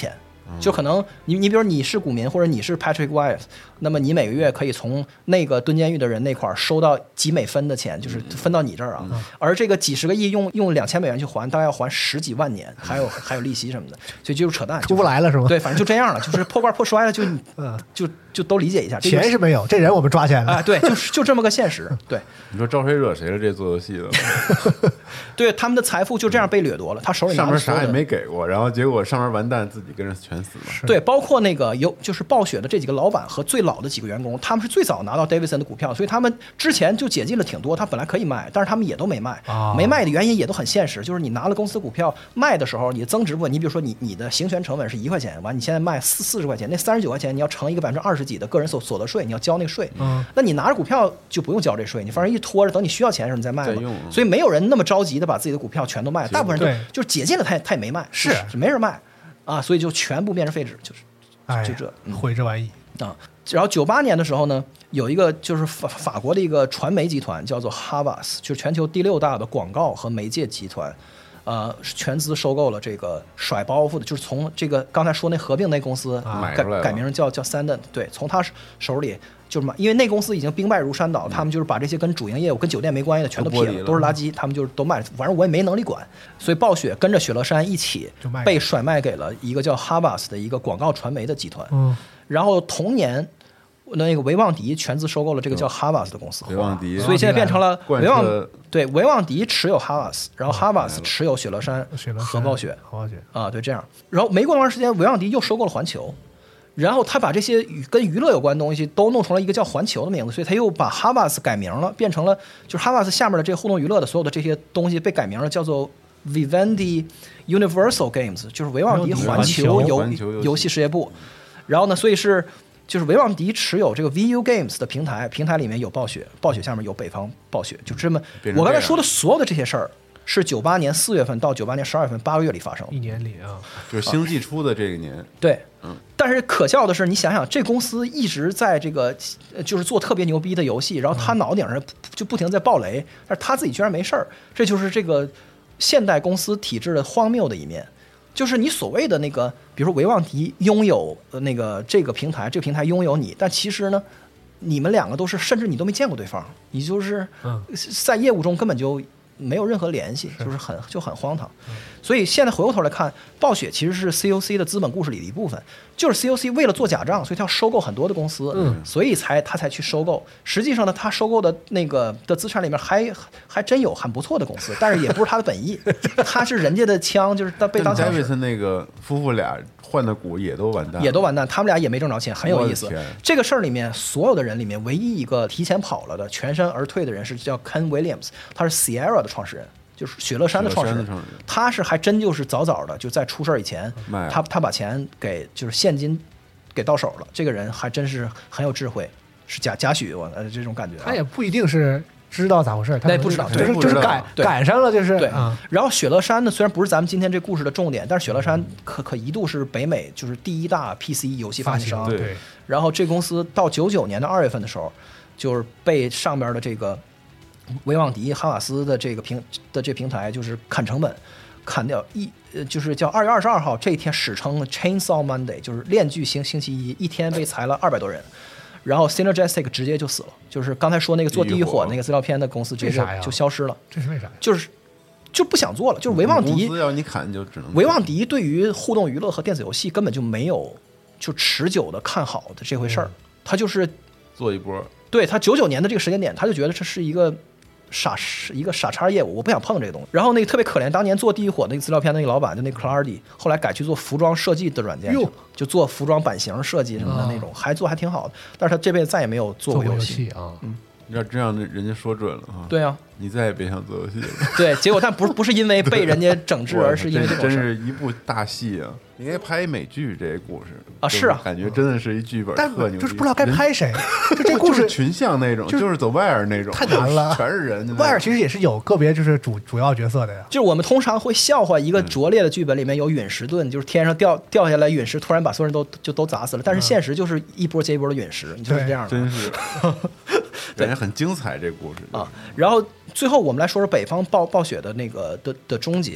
C: 就可能你比如你是股民或者你是 Patrick Wyeth， 那么你每个月可以从那个蹲监狱的人那块收到几美分的钱，就是分到你这儿啊。而这个几十个亿用2000美元去还，大概要还10几万年，还有利息什么的，所以就是扯淡，
B: 出不来了是吗？
C: 对，反正就这样了，就是破罐破摔了，就都理解一下。
B: 钱是没有，这人我们抓起来了
C: 啊，对，就这么个现实。对，
D: 你说招谁惹谁了？这做游戏的，
C: 对，他们的财富就这样被掠夺了，他手里
D: 上面啥也没给过，然后结果上面完蛋，自己跟着全死了。
C: 对，包括那个就是暴雪的这几个老板和最老的几个员工，他们是最早拿到 Davidson 的股票，所以他们之前就解禁了挺多，他本来可以卖，但是他们也都没卖。没卖的原因也都很现实，就是你拿了公司股票卖的时候，你增值部分，你比如说你的行权成本是1块钱，完你现在卖40块钱，那39块钱你要乘一个20%几的个人所得税，你要交那个税。那你拿着股票就不用交这税，你反正一拖着，等你需要钱的时候你再卖嘛。所以没有人那么着急的把自己的股票全都卖，大部分人就是解禁了他也没卖，是没人卖啊，所以就全部变成废纸，就这
B: 毁这玩意
C: 啊。然后98年的时候呢，有一个就是法国的一个传媒集团叫做 Havas， 就是全球第6大的广告和媒介集团，全资收购了这个甩包袱的，就是从这个刚才说那合并那公司改名叫 Sandent， 对，从他手里就是因为那公司已经兵败如山倒，他们就是把这些跟主营业务跟酒店没关系的全都撇了，都是垃圾，他们就是都卖了，反正我也没能力管，所以暴雪跟着雪乐山一起被甩卖给了一个叫 Havas 的一个广告传媒的集团。然后同年那个维旺迪全资收购了这个叫 Havas 的公司，
D: 维旺迪，
C: 所以现在变成了维旺迪持有 Havas， 然后 Havas 持有雪乐山和暴雪啊，对，这样。然后没过多长时间，维旺迪又收购了环球，然后他把这些跟娱乐有关的东西都弄成了一个叫环球的名字，所以他又把 Havas 改名了，变成了就是 Havas 下面的这个互动娱乐的所有的这些东西被改名了，叫做 Vivendi Universal Games， 就是维旺迪环球游戏事业部。然后呢，所以就是维旺迪持有这个 VU Games 的平台里面有暴雪下面有北方暴雪，就这么。我刚才说的所有的这些事儿，是98年4月份到98年12月份8个月里发生的，
B: 一年里啊，
D: 就是星际出的这个年。
C: 对，但是可笑的是，你想想，这公司一直在这个就是做特别牛逼的游戏，然后他脑顶上就不停在爆雷，但是他自己居然没事儿，这就是这个现代公司体制的荒谬的一面。就是你所谓的那个，比如说维旺迪拥有那个这个平台拥有你，但其实呢，你们两个都是，甚至你都没见过对方，你就是在业务中根本就没有任何联系，就是很荒唐。所以现在回过头来看，暴雪其实是 COC 的资本故事里的一部分，就是 COC 为了做假账，所以他要收购很多的公司，所以他才去收购。实际上呢，他收购的那个的资产里面还真有很不错的公司，但是也不是他的本意，他是人家的枪，就是他被当枪使。
D: 那个夫妇俩换的股也都完蛋，
C: 他们俩也没挣着钱，很有意思。这个事儿里面所有的人里面，唯一一个提前跑了的、全身而退的人是叫 Ken Williams， 他是 Sierra 的创始人。就是雪乐山的创始人，他是还真就是早早的就在出事以前，他把钱给就是现金给到手了。这个人还真是很有智慧，是贾诩我这种感觉。
B: 他也不一定是知道咋回事，他
C: 也不知道，
B: 就是赶上了，就是
C: 对。然后雪乐山呢，虽然不是咱们今天这故事的重点，但是雪乐山可一度是北美就是第一大 PC 游戏发行商。
B: 对。
C: 然后这公司到99年的2月份的时候，就是被上边的这个维旺迪哈瓦斯的这个平台就是砍成本，砍掉就是叫2月22号这一天史称 Chainsaw Monday， 就是链锯星期一，一天被裁了200多人。然后 Synergistic 直接就死了，就是刚才说那个做地狱火那个资料片的公司直接就消失了。
B: 这是为啥？
C: 就不想做了。就是维旺迪
D: 要你砍就只能。
C: 维旺迪对于互动娱乐和电子游戏根本就没有就持久的看好的这回事儿，他就是
D: 做一波。
C: 对，他99年的这个时间点，他就觉得这是一个傻叉业务，我不想碰这个东西。然后那个特别可怜，当年做地狱火那个资料片的那个老板，就那个 Clardy， 后来改去做服装设计的软件，就做服装版型设计什么的那种，还挺好的。但是他这辈子再也没有做过游戏
B: 啊。
D: 要这样，人家说准了啊。
C: 对啊，
D: 你再也别想做游戏了。
C: 对，结果但不是因为被人家整治，而是因为这种事。
D: 真是一部大戏啊！你应该拍一美剧，这故事
C: 啊，是啊，
D: 感觉真的是一剧本，
B: 但就是不知道该拍谁。就这故事
D: 群像那种，就是走外尔那种，
B: 太难了，
D: 全是人。
B: 外尔其实也是有个别就是主要角色的呀。
C: 就是我们通常会笑话一个拙劣的剧本里面有陨石盾，就是天上掉下来陨石，突然把所有人都砸死了。但是现实就是一波接一波的陨石，就是这样的。
D: 真是。感觉很精彩，这故事
C: 啊。然后最后我们来说说北方暴雪的那个的终结。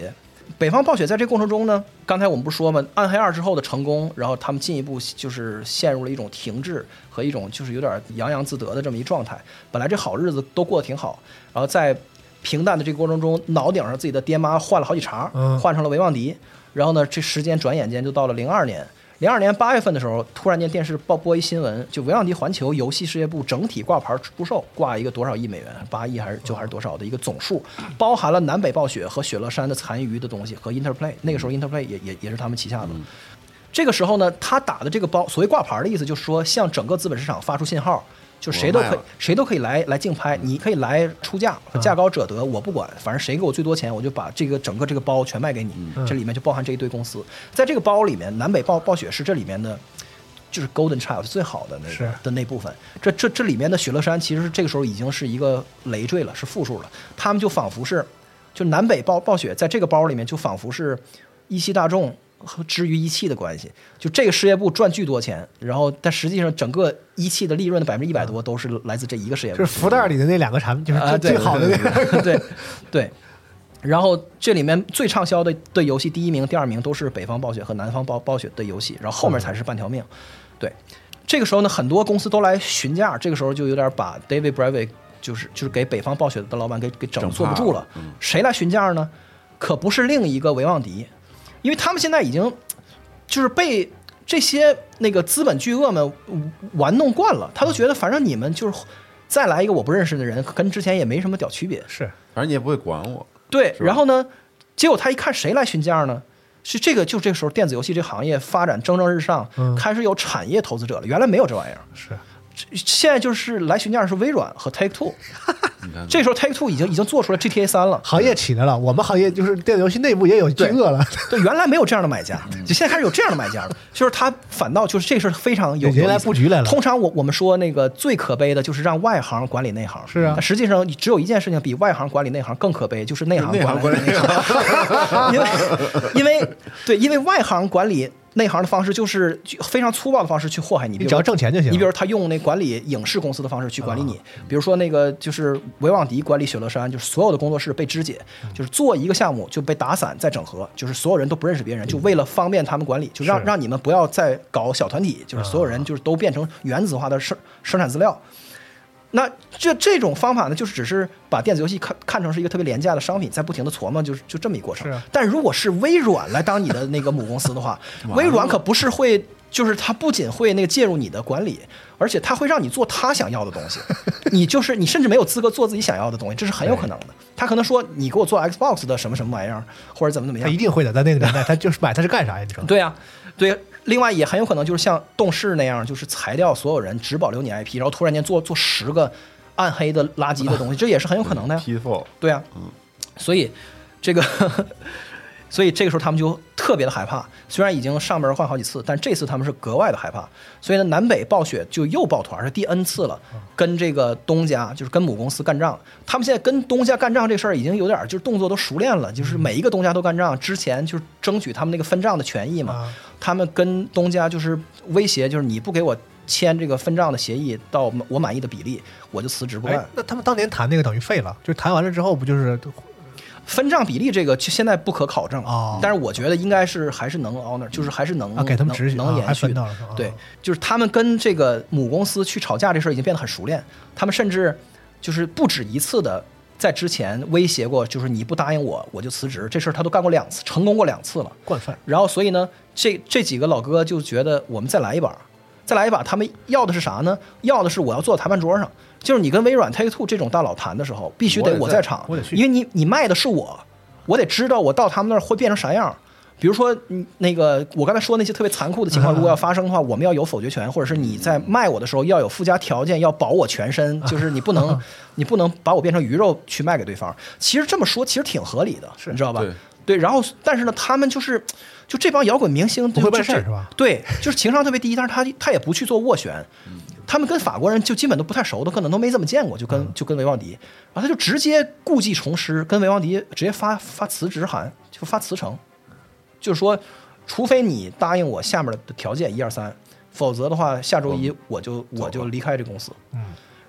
C: 北方暴雪在这个过程中呢，刚才我们不是说吗？暗黑2之后的成功，然后他们进一步就是陷入了一种停滞和一种就是有点洋洋自得的这么一状态。本来这好日子都过得挺好，然后在平淡的这个过程中，脑顶上自己的爹妈换了好几茬，换成了维旺迪。然后呢，这时间转眼间就到了02年。02年8月份的时候，突然间电视播一新闻，就维旺迪环球游戏事业部整体挂牌出售，挂一个多少亿美元，8亿还是多少的一个总数，包含了南北暴雪和雪乐山的残余的东西和 Interplay， 那个时候 Interplay 也是他们旗下的。这个时候呢，他打的这个包，所谓挂牌的意思就是说，向整个资本市场发出信号。就谁都可以来竞拍，你可以来出价，价高者得，我不管，反正谁给我最多钱，我就把整个这个包全卖给你。这里面就包含这一堆公司，在这个包里面，南北暴雪是这里面的，就是 Golden Child 最好的那部分。这里面的雪乐山其实这个时候已经是一个累赘了，是负数了。他们就仿佛是，就南北暴雪在这个包里面就仿佛是一汽大众和之于一汽的关系，就这个事业部赚巨多钱，然后但实际上整个一汽的利润的100%多都是来自这一个事业部，
B: 就是福袋里的那2个产品，就是最好的那个。
C: 对。然后这里面最畅销的游戏，第1名、第2名都是北方暴雪和南方暴雪的游戏，然后后面才是半条命。对，这个时候呢，很多公司都来询价，这个时候就有点把 David Brevik 就是给北方暴雪的老板给整坐不住了。谁来询价呢？可不是另一个维旺迪。因为他们现在已经就是被这些那个资本巨鳄们玩弄惯了，他都觉得反正你们就是再来一个我不认识的人，跟之前也没什么屌区别，
B: 是，
D: 反正你也不会管我。
C: 对，然后呢，结果他一看谁来询价呢？是这个，就这个时候电子游戏这个行业发展蒸蒸日上，开始有产业投资者了，原来没有这玩意儿。
B: 是。
C: 现在就是来询价是微软和 Take Two， 这时候 Take Two 已经做出了 GTA 3了，
B: 行业起来了。我们行业就是电子游戏内部也有巨鳄了。
C: 对，原来没有这样的买家，就现在开始有这样的买家了。就是他反倒就是这事非常有
B: 人来布局来了。
C: 通常我们说那个最可悲的就是让外行管理内行，
B: 是啊。
C: 但实际上只有一件事情比外行管理内行更可悲，就是内行管理内行。因为外行管理内行的方式就是非常粗暴的方式去祸害你，
B: 你只要挣钱就行。
C: 你比如他用那管理影视公司的方式去管理你，比如说那个就是维旺迪管理雪乐山，就是所有的工作室被肢解，就是做一个项目就被打散再整合，就是所有人都不认识别人，就为了方便他们管理，就让你们不要再搞小团体，就是所有人就是都变成原子化的生产资料。那这种方法呢，就是只是把电子游戏看成是一个特别廉价的商品，在不停的琢磨，就这么一过程。但如果是微软来当你的那个母公司的话，微软可不是会，就是它不仅会那个介入你的管理，而且它会让你做他想要的东西。你甚至没有资格做自己想要的东西，这是很有可能的。他可能说你给我做 Xbox 的什么什么玩意儿，或者怎么样。
B: 他一定会的，在那个年代，他就是买他是干啥呀？你说？
C: 对啊，对。另外也很有可能就是像动视那样，就是裁掉所有人，只保留你 IP， 然后突然间做10个暗黑的垃圾的东西，这也是很有可能的呀。对啊，所以这个时候他们就特别的害怕，虽然已经上门换好几次，但这次他们是格外的害怕。所以呢，南北暴雪就又抱团，是第 N 次了，跟这个东家就是跟母公司干仗。他们现在跟东家干仗这事儿已经有点就是动作都熟练了，就是每一个东家都干仗，之前就是争取他们那个分账的权益嘛。他们跟东家就是威胁，就是你不给我签这个分账的协议到我满意的比例，我就辞职不干。
B: 那他们当年谈那个等于废了，就是谈完了之后不就是
C: 分账比例这个现在不可考证但是我觉得应该是还是能 honor， 就是还是能
B: 给他们执行
C: 能延续的。对，就是他们跟这个母公司去吵架这事儿已经变得很熟练，他们甚至就是不止一次的在之前威胁过，就是你不答应我就辞职，这事儿他都干过2次，成功过2次了，
B: 惯犯。
C: 然后所以呢，这几个老哥就觉得我们再来一把，他们要的是啥呢？要的是我要坐谈判桌上，就是你跟微软 Take Two 这种大佬谈的时候，必须得我在场，因为你卖的是我得知道我到他们那儿会变成啥样。比如说那个我刚才说那些特别残酷的情况如果要发生的话，我们要有否决权，或者是你在卖我的时候要有附加条件，要保我全身，就是你不能把我变成鱼肉去卖给对方。其实这么说其实挺合理的，你知道吧？对，然后但是呢，他们就这帮摇滚明星
B: 不会办事是吧？
C: 对，就是情商特别低，但是他也不去做斡旋。他们跟法国人就基本都不太熟，都可能都没怎么见过，就跟维旺迪，然后他就直接故技重施，跟维旺迪直接发辞职函，就发辞呈，就是说，除非你答应我下面的条件1、2、3，否则的话下周1我就离开这公司。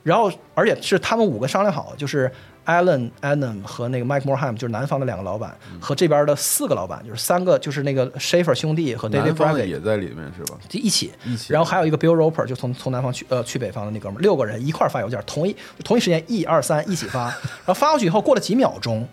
C: 然后而且是他们5个商量好，就是 Alan Adnam 和那个 Mike Morhaime 就是南方的2个老板，和这边的4个老板，就是3个就是那个 Schaefer 兄弟和 David Bravik
D: 也在里面是吧？
C: 一起，然后还有一个 Bill Roper 就从南方去北方的那哥们儿，6个人一块发邮件，同一时间1、2、3一起发，然后发过去以后过了几秒钟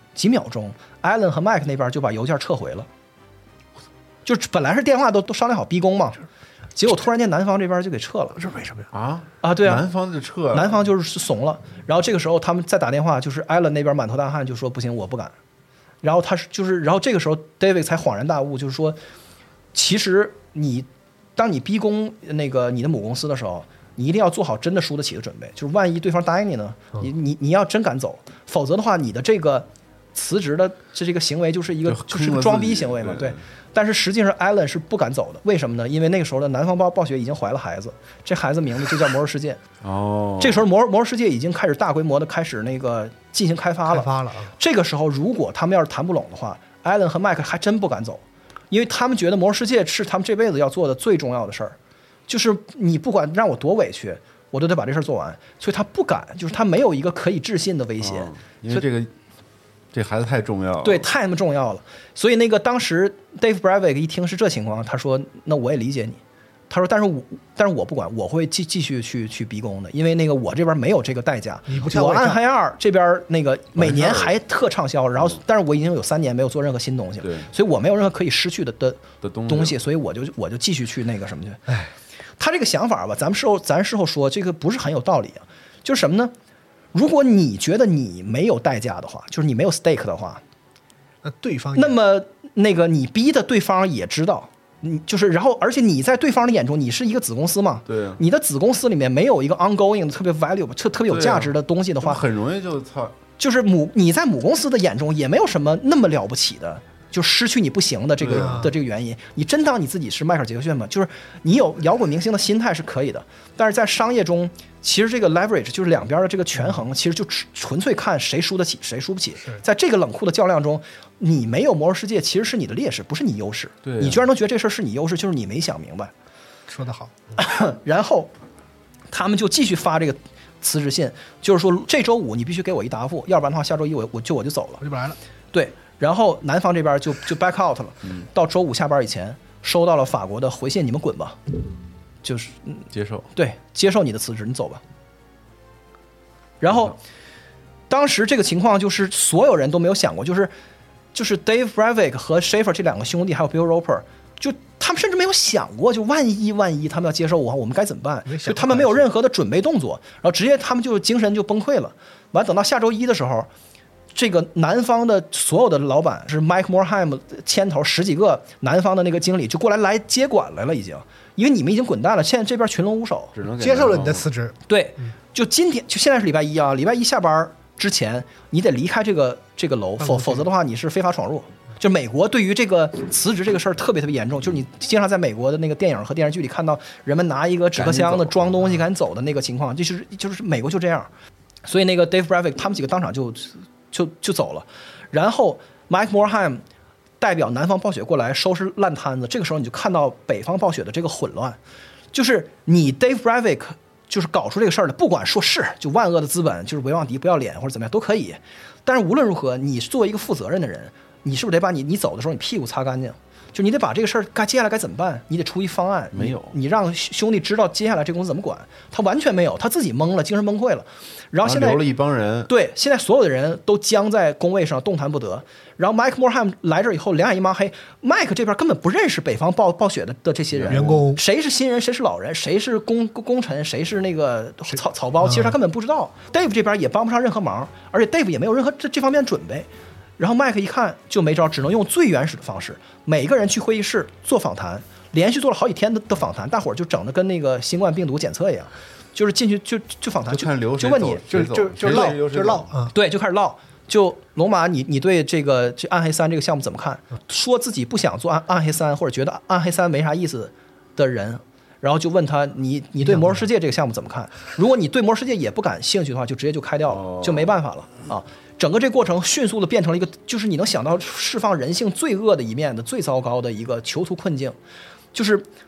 C: ，Alan 和 Mike 那边就把邮件撤回了，就本来是电话都商量好逼宫嘛。结果突然间南方这边就给撤了，
B: 这是为什么呀？
C: 对啊，
D: 南方就撤了，
C: 南方就是怂了。然后这个时候他们再打电话，就是 Alan 那边满头大汗就说不行，我不敢。然后然后这个时候 David 才恍然大悟，就是说，其实当你逼宫那个你的母公司的时候，你一定要做好真的输得起的准备，就是万一对方答应你呢，你要真敢走，否则的话你的这个辞职的这个行为就是一个装逼行为嘛，对。但是实际上 Alan 是不敢走的，为什么呢？因为那个时候的南方暴雪已经怀了孩子，这孩子名字就叫魔兽世界。这个时候魔兽世界已经开始大规模的开始那个进行开发了。这个时候如果他们要是谈不拢的话， Alan 和 Mike 还真不敢走，因为他们觉得魔兽世界是他们这辈子要做的最重要的事儿，就是你不管让我多委屈，我都得把这事儿做完，所以他不敢，就是他没有一个可以置信的威胁，
D: 因为这孩子太重要了，
C: 对，太他妈重要了。所以那个当时 Dave Bravik 一听是这情况，他说：“那我也理解你。”他说：“但是我不管，我会继续去逼宫的，因为那个我这边没有这个代价。我暗黑2这边那个每年还特畅销，然后但是我已经有3年没有做任何新东西了，所以我没有任何可以失去的东西，所以我就继续去那个什么去。”他这个想法吧，咱事后说，这个不是很有道理啊。就是什么呢？如果你觉得你没有代价的话，就是你没有 stake 的话，那么那个你逼的对方也知道，就是然后而且你在对方的眼中你是一个子公司嘛，
D: 对啊，
C: 你的子公司里面没有一个 ongoing 特别 valuable 特别有价值的东西的话，
D: 很容易就
C: 就是你在母公司的眼中也没有什么那么了不起的。就失去你不行的这个原因，你真当你自己是迈克尔·杰克逊吗？就是你有摇滚明星的心态是可以的，但是在商业中，其实这个 leverage 就是两边的这个权衡，其实就纯粹看谁输得起，谁输不起。在这个冷酷的较量中，你没有魔兽世界其实是你的劣势，不是你优势。
D: 对，
C: 你居然能觉得这事儿是你优势，就是你没想明白。
B: 说得好。
C: 然后他们就继续发这个辞职信，就是说这周5你必须给我一答复，要不然的话下周1我就走了，
B: 我就不来了。
C: 对。然后南方这边就 back out 了，到周5下班以前收到了法国的回信，你们滚吧，就是
D: 接受，
C: 对，接受你的辞职，你走吧。然后当时这个情况就是所有人都没有想过，就是 Dave Bravik 和 Schaefer 这2个兄弟还有 Bill Roper， 就他们甚至没有想过，就万一他们要接受我们该怎么办？就他们没有任何的准备动作，然后直接他们就精神就崩溃了。完等到下周1的时候。这个南方的所有的老板是 Mike Morhaime 牵头10几个南方的那个经理就过来接管来了，已经，因为你们已经滚蛋了，现在这边群龙无首，
B: 接受了你的辞职。
C: 对，就今天就现在是礼拜1啊，礼拜1下班之前你得离开这个楼，否则的话你是非法闯入。就美国对于这个辞职这个事儿特别严重，就是你经常在美国的那个电影和电视剧里看到人们拿一个纸壳箱子装东西赶紧走的那个情况，就是美国就这样。所以那个 Dave Bravik 他们几个当场就走了，然后 Mike Morhaime 代表南方暴雪过来收拾烂摊子。这个时候你就看到北方暴雪的这个混乱，就是你 Dave Bravik 就是搞出这个事儿的，不管说是就万恶的资本，就是唯望敌不要脸或者怎么样都可以，但是无论如何，你作为一个负责任的人，你是不是得把你走的时候你屁股擦干净？就你得把这个事儿接下来该怎么办，你得出一方案。
D: 没有，
C: 你让兄弟知道接下来这公司怎么管，他完全没有，他自己懵了，精神崩溃了。然后现在
D: 留了一帮人，
C: 对，现在所有的人都僵在工位上动弹不得。然后 Mike Morhaime 来这以后两眼一抹黑 ，Mike 这边根本不认识北方暴雪的这些人
B: 员工，
C: 谁是新人，谁是老人，谁是功臣，谁是那个草包，其实他根本不知道。Dave 这边也帮不上任何忙，而且 Dave 也没有任何这方面的准备。然后麦克一看就没招，只能用最原始的方式，每个人去会议室做访谈，连续做了好几天的访谈，大伙儿就整的跟那个新冠病毒检测一样，就是进去就访谈，就问你，
B: 就唠，
C: 对，就开始唠。就龙马，你对这暗黑3这个项目怎么看？说自己不想做暗黑3或者觉得暗黑3没啥意思的人，然后就问他你对魔兽世界这个项目怎么看？如果你对魔兽世界也不感兴趣的话，就直接就开掉了，就没办法了啊。整个这过程迅速的变成了一个，就是你能想到释放人性最恶的一面的最糟糕的一个囚徒困境，就是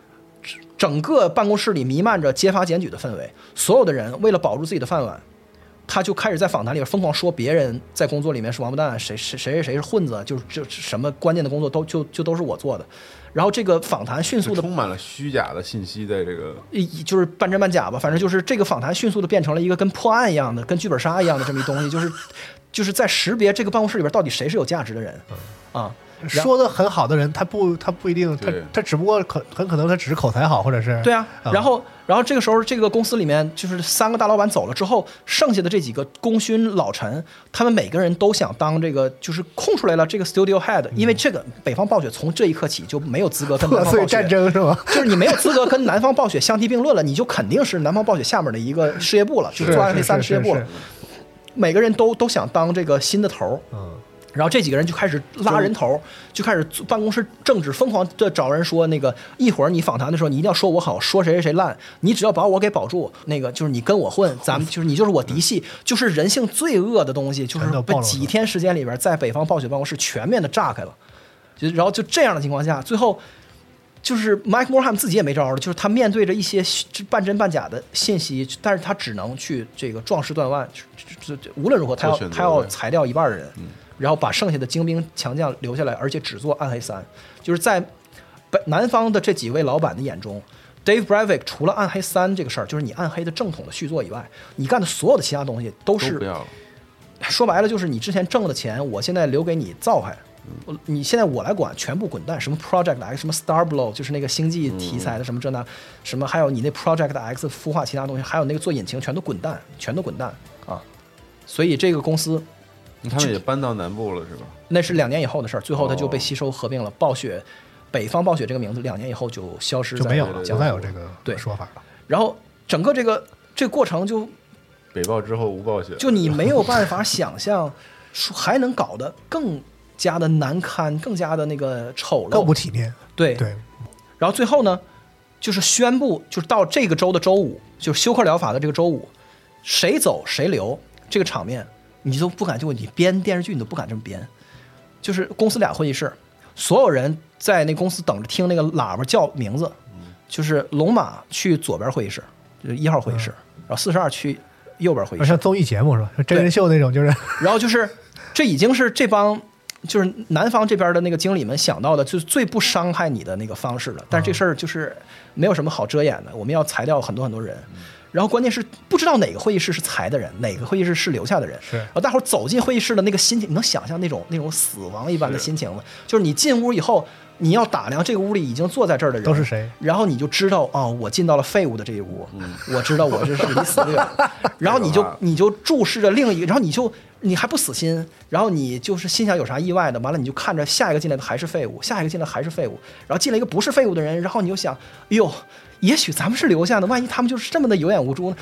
C: 整个办公室里弥漫着揭发检举的氛围，所有的人为了保住自己的饭碗，他就开始在访谈里边疯狂说别人在工作里面是王八蛋，谁是混子，就什么关键的工作都是我做的。然后这个访谈迅速的
D: 充满了虚假的信息，在这个
C: 就是半真半假吧，反正就是这个访谈迅速的变成了一个跟破案一样的、跟剧本杀一样的这么一东西，就是在识别这个办公室里边到底谁是有价值的人啊。
B: 说的很好的人，他不一定，他只不过很可能他只是口才好，或者是
C: 对啊。然后这个时候，这个公司里面就是3个大老板走了之后，剩下的这几个功勋老臣，他们每个人都想当这个，就是空出来了这个 studio head，因为这个北方暴雪从这一刻起就没有资格跟南方暴雪
B: 战争是吗？
C: 就是你没有资格跟南方暴雪相提并论了，你就肯定是南方暴雪下面的一个事业部了，就是做暗黑3的事业部了。每个人都想当这个新的头，然后这几个人就开始拉人头，就开始办公室政治疯狂的找人说，那个一会儿你访谈的时候，你一定要说我好，说谁烂，你只要把我给保住，那个就是你跟我混，咱们就是你就是我嫡系，就是人性最恶的东西，就是被几天时间里边在北方暴雪办公室全面的炸开了。然后就这样的情况下，最后就是 Mike Morhaime 自己也没招了，就是他面对着一些半真半假的信息，但是他只能去这个壮士断腕，无论如何他要裁掉一半的人。然后把剩下的精兵强将留下来，而且只做暗黑3。就是在南方的这几位老板的眼中， Dave Brevik 除了暗黑3这个事儿，就是你暗黑的正统的续作以外，你干的所有的其他东西都是
D: 不要了。
C: 说白了就是你之前挣的钱，我现在留给你造害，你现在我来管，全部滚蛋。什么 Project X， 什么 Starblow， 就是那个星际题材的什么这那，什么还有你那 Project X 孵化其他东西，还有那个做引擎，全都滚蛋啊！所以这个公司。
D: 他们也搬到南部了是吧？
C: 那是2年以后的事儿，最后他就被吸收合并了。暴雪，北方暴雪这个名字2年以后就消失，
B: 就没有了，不再有这个说法了。
C: 然后整个这个过程就
D: 北暴之后无暴雪，
C: 就你没有办法想象，还能搞得更加的难堪，更加的那个丑陋，
B: 更不体面。
C: 对。然后最后呢，就是宣布，就是到这个周的周五，就是休克疗法的这个周五，谁走谁留，这个场面。你都不敢，就你编电视剧你都不敢这么编，就是公司2会议室，所有人在那公司等着听那个喇叭叫名字，就是龙马去左边会议室，就是1号会议室，然后42去右边会议室，
B: 像综艺节目是吧？真人秀那种，就是。
C: 然后就是这已经是这帮就是南方这边的那个经理们想到的，就是最不伤害你的那个方式了。但是这事儿就是没有什么好遮掩的，我们要裁掉很多人。然后关键是不知道哪个会议室是裁的人，哪个会议室是留下的人。然后大伙儿走进会议室的那个心情，你能想象那种死亡一般的心情吗？就是你进屋以后，你要打量这个屋里已经坐在这儿的人
B: 都是谁，
C: 然后你就知道我进到了废物的这一屋，我知道我这是离死略。然后你就注视着另一个，然后你还不死心，然后你就是心想有啥意外的，完了你就看着下一个进来的还是废物，下一个进来还是废物，然后进来一个不是废物的人，然后你就想，哎呦。也许咱们是留下的，万一他们就是这么的有眼无珠呢？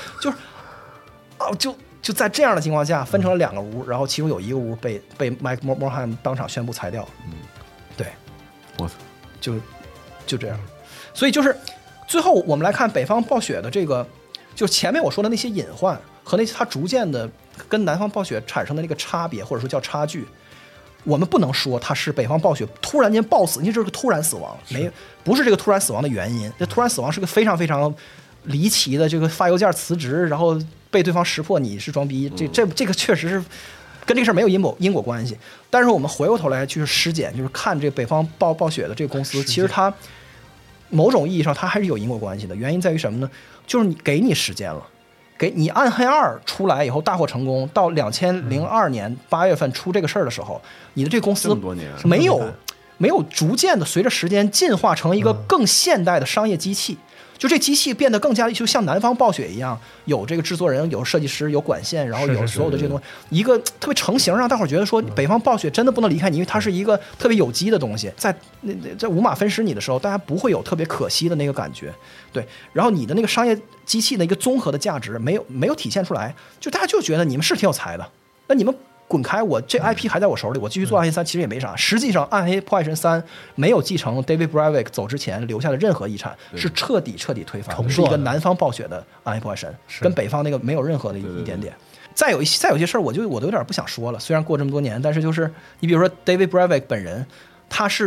C: 就在这样的情况下，分成了2个屋，然后其中有一个屋被 Mike Morhaime 当场宣布裁掉。对，
D: 我操，
C: 就这样。所以就是最后我们来看北方暴雪的这个，就是前面我说的那些隐患和那些它逐渐的跟南方暴雪产生的那个差别，或者说叫差距。我们不能说它是北方暴雪突然间暴死，因为这是个突然死亡，不是这个突然死亡的原因。这突然死亡是个非常非常离奇的，这个发邮件辞职，然后被对方识破你是装逼，这个确实是跟这个事儿没有因果关系。但是我们回过头来就是尸检，就是看这北方暴雪的这个公司，其实它某种意义上它还是有因果关系的。原因在于什么呢？就是你给你时间了。给你暗黑2出来以后大获成功，到2002年8月份出这个事儿的时候，你的这个公司没有逐渐的随着时间进化成一个更现代的商业机器，就这机器变得更加就像南方暴雪一样，有这个制作人，有设计师，有管线，然后有所有的这东西，一个特别成型，让大伙儿觉得说北方暴雪真的不能离开你，因为它是一个特别有机的东西，在五马分尸你的时候，大家不会有特别可惜的那个感觉，对。然后你的那个商业机器的一个综合的价值没有体现出来，就大家就觉得你们是挺有才的，那你们滚开，我这 IP 还在我手里，我继续做暗黑3其实也没啥。实际上暗黑破坏神3没有继承 David Brevik 走之前留下的任何遗产，是彻底推翻，是一个南方暴雪的暗黑破坏神，跟北方那个没有任何的一点点。再有一些事儿，我都有点不想说了，虽然过这么多年，但是就是你比如说 David Brevik 本人，他是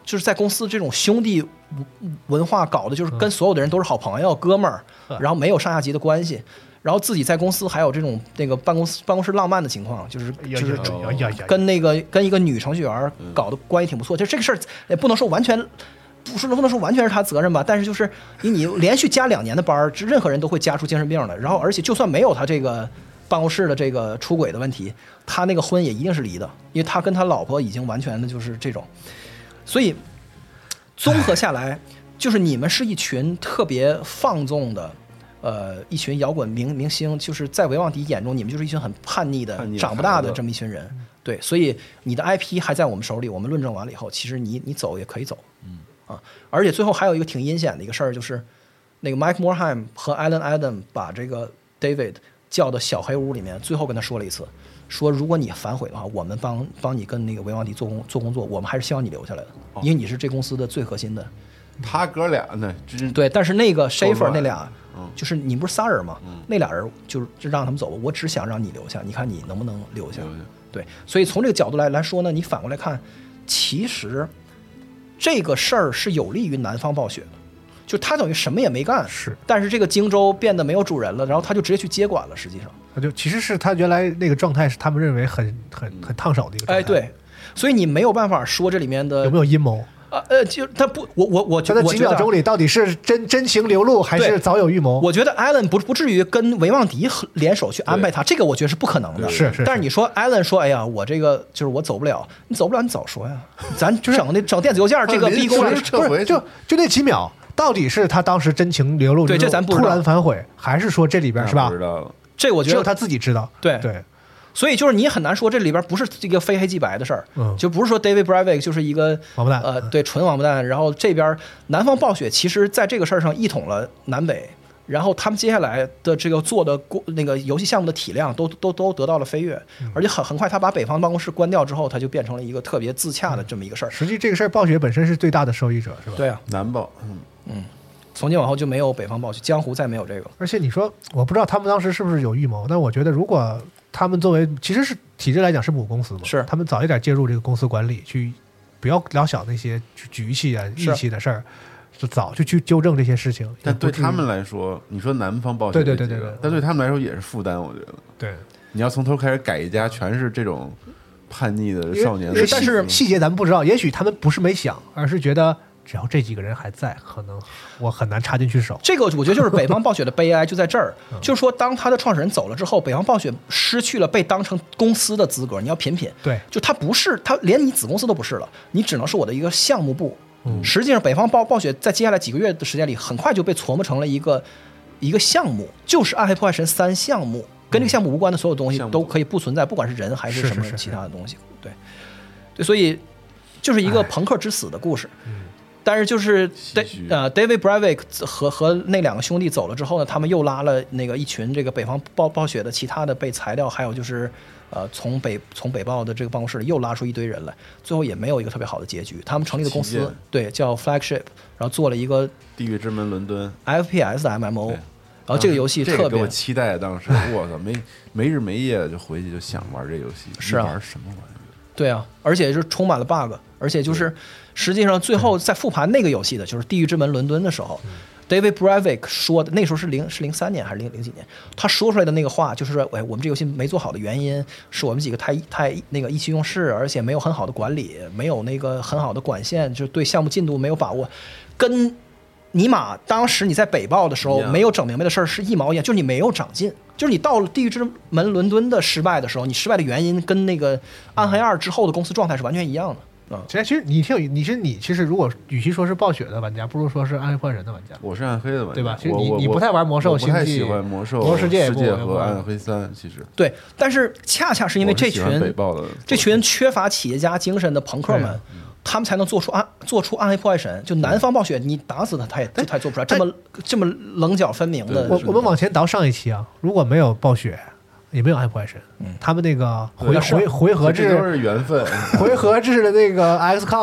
C: 就是在公司这种兄弟文化搞的，就是跟所有的人都是好朋友、哥们儿，然后没有上下级的关系，然后自己在公司还有这种那个办公室浪漫的情况，就是跟一个女程序员搞的关系挺不错。就这个事儿也不能说完全是他责任吧，但是就是你连续加2年的班，任何人都会加出精神病的。然后而且就算没有他这个办公室的这个出轨的问题，他那个婚也一定是离的，因为他跟他老婆已经完全的就是这种。所以综合下来，就是你们是一群特别放纵的，一群摇滚明星，就是在维旺迪眼中，你们就是一群很叛逆的、长不大的这么一群人。对，所以你的 IP 还在我们手里，我们论证完了以后，其实你走也可以走，而且最后还有一个挺阴险的一个事儿，就是那个 Mike Morhaime 和 Alan Adam 把这个 David 叫到小黑屋里面，最后跟他说了一次。说如果你反悔的话，我们帮你跟那个维旺迪做工作，我们还是希望你留下来的，因为你是这公司的最核心的。
D: 他哥俩呢？
C: 对，但是那个 Schaefer 那俩，就是你不是仨人吗？那俩人就让他们走吧，我只想让你留下，你看你能不能留下？对，所以从这个角度来说呢，你反过来看，其实这个事儿是有利于南方暴雪的。就他等于什么也没干，
B: 是，
C: 但是这个荆州变得没有主人了，然后他就直接去接管了。实际上，
B: 他就其实是他原来那个状态是他们认为很烫手的一个状态。
C: 哎，对，所以你没有办法说这里面的
B: 有没有阴谋
C: 就他不，我觉得
B: 几秒钟里到底是真情流露还是早有预谋？
C: 我觉得 Alan 不至于跟维旺迪联手去安排他，这个我觉得是不可能的。
B: 是，
C: 但是你说 Alan 说，哎呀，我这个就是我走不了，你走不了，你早说呀，咱整电子邮件这个逼宫，
B: 不是就那几秒。到底是他当时真情流露，
C: 对，这咱不知道，
B: 突然反悔，还是说这里边是吧？
D: 不知道，
C: 这我觉得
B: 只有他自己知道。
C: 对，所以就是你很难说这里边不是这个非黑即白的事儿，就不是说 David Breivik 就是一个
B: 王八蛋，
C: 对，纯王八蛋。然后这边南方暴雪其实在这个事儿上一统了南北，然后他们接下来的这个做的那个游戏项目的体量都得到了飞跃，而且很快他把北方办公室关掉之后，他就变成了一个特别自洽的这么一个事儿。
B: 实际这个事儿，暴雪本身是最大的受益者，是吧？
C: 对啊，
D: 南暴，
C: 从今往后就没有北方暴雪，江湖再没有这个。
B: 而且你说，我不知道他们当时是不是有预谋，但我觉得如果他们作为其实是体制来讲是母公司嘛，
C: 是
B: 他们早一点介入这个公司管理，去不要老想那些局气啊、义气的事儿，就早就去纠正这些事情。
D: 但对他们来说，你说南方暴雪，
B: 对，
D: 但对他们来说也是负担，我觉得。
B: 对，
D: 你要从头开始改一家，全是这种叛逆的少年，
B: 但是细节咱们不知道，也许他们不是没想，而是觉得。只要这几个人还在，可能我很难插进去手。
C: 这个我觉得就是北方暴雪的悲哀就在这儿，就是说当他的创始人走了之后，北方暴雪失去了被当成公司的资格。你要品，
B: 对，
C: 就他不是，他连你子公司都不是了，你只能是我的一个项目部。实际上，北方暴雪在接下来几个月的时间里，很快就被琢磨成了一个项目，就是《暗黑破坏神3》项目，跟这个项目无关的所有东西都可以不存在，不管是人还是什么其他的东西。对，所以就是一个朋克之死的故事。但是就是David Breivik 和那两个兄弟走了之后呢，他们又拉了那个一群这个北方暴雪的其他的被裁掉，还有就是从北暴的这个办公室里又拉出一堆人来，最后也没有一个特别好的结局。他们成立的公司对叫 Flagship， 然后做了一个
D: 地狱之门伦敦
C: FPS 的 MMO， 然后这个游戏特别
D: 这个给我期待，当时我操没日没夜的就回去就想玩这游戏，
C: 是啊，
D: 玩什么玩意儿？
C: 对啊，而且是充满了 bug， 而且就是实际上最后在复盘那个游戏的就是《地狱之门伦敦》的时候，David Breivik 说的，那时候是03年还是零几年，他说出来的那个话就是说，哎，我们这游戏没做好的原因是我们几个太那个意气用事，而且没有很好的管理，没有那个很好的管线，就是对项目进度没有把握，跟尼玛当时你在北暴的时候没有整明白的事儿是一毛一样，就是你没有长进。就是你到了《地狱之门伦敦》的失败的时候，你失败的原因跟那个《暗黑2》之后的公司状态是完全一样的。
B: 其实你其实如果与其说是暴雪的玩家，不如说是暗黑破坏神的玩家。
D: 我是暗黑的玩家，
B: 对吧？其实你不太玩魔兽，
D: 我不太喜欢魔兽世界和暗黑3，其实
C: 对。但是恰恰是因为这群缺乏企业家精神的朋克们。他们才能做出暗黑破坏神，就南方暴雪，你打死他也做不出来这么棱角分明的。
B: 我们往前倒上一期啊，如果没有暴雪，也没有暗黑破坏神，他们那个回合制
D: 都是缘分，
B: 回合制的那个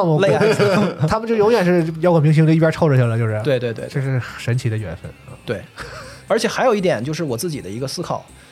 B: XCOM， 他们就永远是摇滚明星，就一边凑着去了，就是。
C: 对，
B: 这是神奇的缘分。
C: 对，而且还有一点就是我自己的一个思考，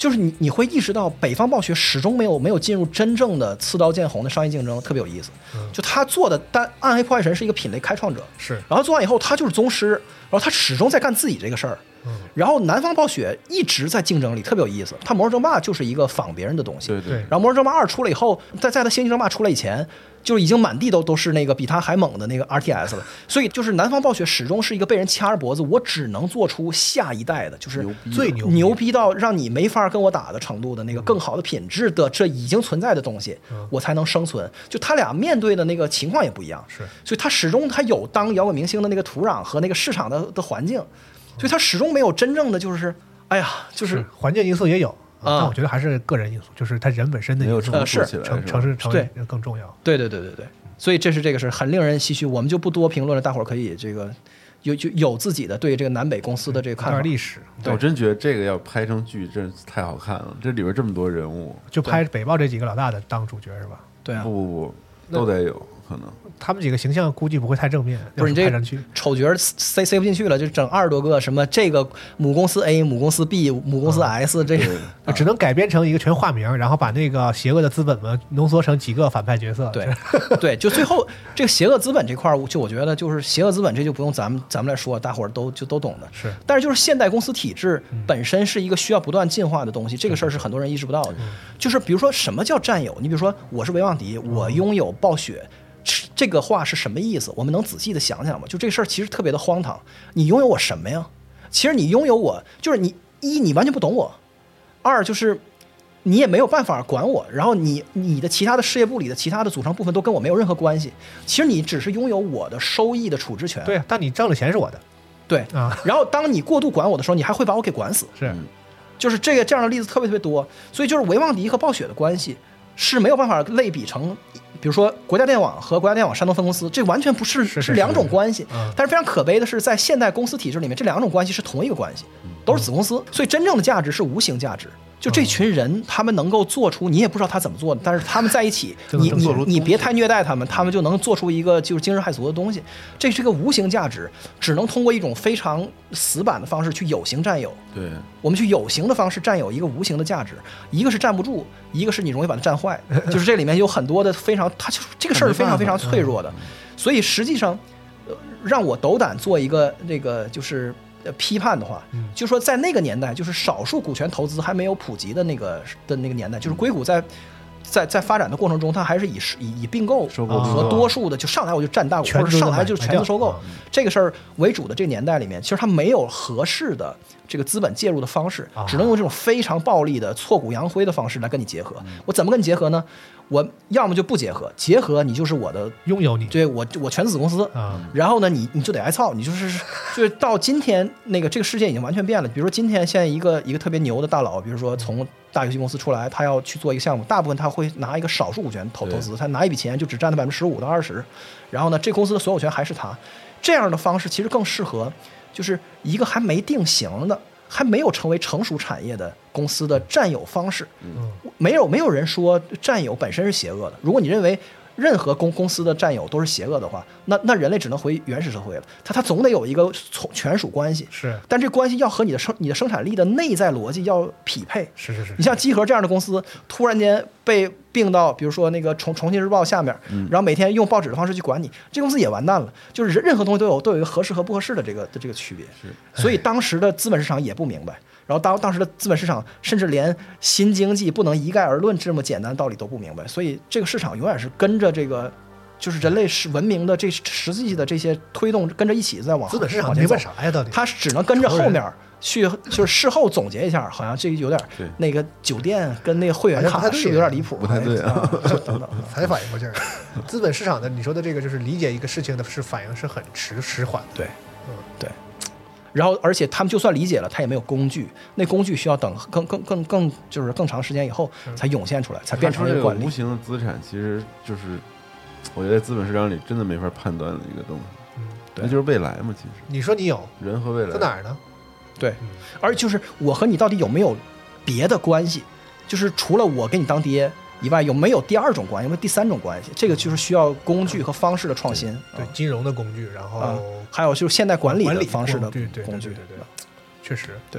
C: 就是你会意识到北方暴雪始终没有进入真正的刺刀见红的商业竞争，特别有意思。就他做的暗黑破坏神是一个品类开创者，
B: 是，
C: 然后做完以后他就是宗师，然后他始终在干自己这个事儿。然后南方暴雪一直在竞争里，特别有意思。他魔兽争霸就是一个仿别人的东西，
D: 对。
C: 然后魔兽争霸2出了以后，在他星际争霸出来以前，就是已经满地都是那个比他还猛的那个 RTS 了。所以就是南方暴雪始终是一个被人掐着脖子，我只能做出下一代的，就是最牛逼到让你没法跟我打的程度的那个更好的品质的这已经存在的东西，我才能生存。就他俩面对的那个情况也不一样，
B: 是，
C: 所以他始终他有当摇滚明星的那个土壤和那个市场的环境。所以他始终没有真正的就是，哎呀，就是
B: 环境因素也有，但我觉得还是个人因素，就是他人本身的因素
C: 是
B: 城市更重要。
C: 对，所以这个是很令人唏嘘，我们就不多评论了，大伙儿可以这个有自己的对这个南北公司的这个看法。
B: 历史，
D: 我真觉得这个要拍成剧真太好看了，这里边这么多人物，
B: 就拍北豹这几个老大的当主角是吧？
C: 对啊，
D: 不都得有可能。
B: 他们几个形象估计不会太正面，
C: 不是你这丑角塞不进去了，就整20多个什么这个母公司 A、母公司 B、母公司 S，这个
B: 只能改编成一个全化名，然后把那个邪恶的资本们浓缩成几个反派角色。
C: 对，就最后这个邪恶资本这块，就我觉得就是邪恶资本这就不用咱们来说，大伙儿都懂的。
B: 是，
C: 但是就是现代公司体制本身是一个需要不断进化的东西，这个事儿是很多人意识不到的。就是比如说什么叫占有？你比如说我是维旺迪，我拥有暴雪。这个话是什么意思？我们能仔细的想想吗？就这事儿其实特别的荒唐。你拥有我什么呀？其实你拥有我，就是你完全不懂我；二就是你也没有办法管我。然后你的其他的事业部里的其他的组成部分都跟我没有任何关系。其实你只是拥有我的收益的处置权。
B: 对，但你挣的钱是我的。
C: 对啊。然后当你过度管我的时候，你还会把我给管死。
B: 是，
C: 就是这样的例子特别多。所以就是维旺迪和暴雪的关系是没有办法类比成。比如说国家电网和国家电网山东分公司，这完全不是两种关系。但是非常可悲的是，在现代公司体制里面，这两种关系是同一个关系，都是子公司。所以真正的价值是无形价值。就这群人，他们能够做出，你也不知道他怎么做的，但是他们在一起，你别太虐待他们，他们就能做出一个就是惊世骇俗的东西。这是个无形价值，只能通过一种非常死板的方式去有形占有。
D: 对，
C: 我们去有形的方式占有一个无形的价值，一个是站不住，一个是你容易把它占坏。就是这里面有很多的非常，它就这个事儿是非常非常脆弱的。所以实际上，让我斗胆做一个这个就是批判的话，就说在那个年代，就是少数股权投资还没有普及的那个年代，就是硅谷在发展的过程中，它还是以并购和多数的就上来我就占大股，或者上来就是全资收购这个事儿为主的这个年代里面，其实它没有合适的这个资本介入的方式，只能用这种非常暴力的挫骨扬灰的方式来跟你结合。我怎么跟你结合呢？我要么就不结合，结合你就是我的
B: 拥有你，
C: 对我全子公司然后呢你就得挨操，你就是到今天这个世界已经完全变了。比如说今天现在一个特别牛的大佬，比如说从大游戏公司出来，他要去做一个项目，大部分他会拿一个少数股权投资，他拿一笔钱就只占了15%到20%，然后呢这公司的所有权还是他。这样的方式其实更适合就是一个还没定型的还没有成为成熟产业的公司的占有方式。没有人说占有本身是邪恶的。如果你认为任何公司的占有都是邪恶的话，那人类只能回原始社会了。它总得有一个权属关系，
B: 是，
C: 但这关系要和你的生产力的内在逻辑要匹配。
B: 是。
C: 你像集合这样的公司，突然间被并到比如说那个重庆日报下面，然后每天用报纸的方式去管你，这公司也完蛋了。就是任何东西都有一个合适和不合适的这个区别。所以当时的资本市场也不明白。然后当时的资本市场甚至连新经济不能一概而论这么简单的道理都不明白，所以这个市场永远是跟着这个就是人类文明的这10世纪的这些推动跟着一起在往
B: 资本市场明白啥呀？到底
C: 它只能跟着后面去，就是事后总结一下，好像这有点那个酒店跟那个会员卡是不是有点离谱？
D: 不太对啊，
B: 等等才反应过劲儿。资本市场的你说的这个就是理解一个事情的是反应是很迟缓。
C: 对，对。然后，而且他们就算理解了，他也没有工具，那工具需要等更就是更长时间以后才涌现出来，才变成一个惯例。
D: 无形的资产其实就是，我觉得在资本市场里真的没法判断的一个东西。那就是未来嘛。其实
B: 你说你有
D: 人和未来
B: 在哪儿呢？
C: 对，而就是我和你到底有没有别的关系？就是除了我给你当爹以外，有没有第二种关系？有没有第三种关系？这个就是需要工具和方式的创新。
B: 对，金融的工具，然后
C: 还有就是现代管理的方式的工具。
B: 对，确实，
C: 对吧？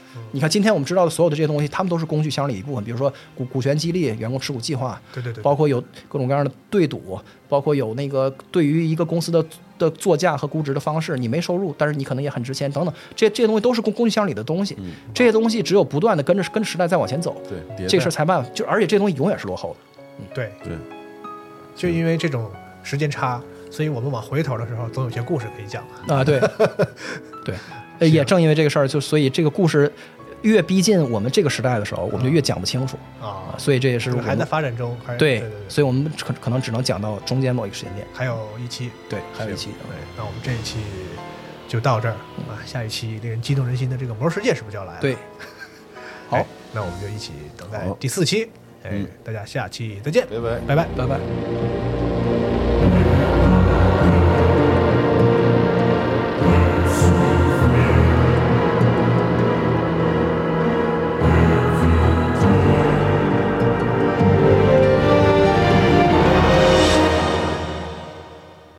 C: 你看今天我们知道的所有的这些东西，他们都是工具箱里一部分，比如说股权激励、员工持股计划，
B: 对，
C: 包括有各种各样的对赌，包括有那个对于一个公司的作价和估值的方式，你没收入，但是你可能也很值钱等等，这些东西都是工具箱里的东西。这些东西只有不断的跟时代再往前走，
D: 对，
C: 这个事才办法。而且这东西永远是落后的。
B: 对，就因为这种时间差，所以我们往回头的时候，总有些故事可以讲
C: 啊。对，也正因为这个事儿，所以这个故事越逼近我们这个时代的时候，我们就越讲不清楚
B: 啊。
C: 所以这也是
B: 还在发展中，
C: 对，所以我们可能只能讲到中间某一个时间点。
B: 还有一期，
C: 对，还有一期。
B: 那我们这一期就到这儿啊。下一期令人激动人心的这个魔兽世界是不是就要来了？
C: 对，好，
B: 那我们就一起等待第4期。大家下期再见，
D: 拜拜。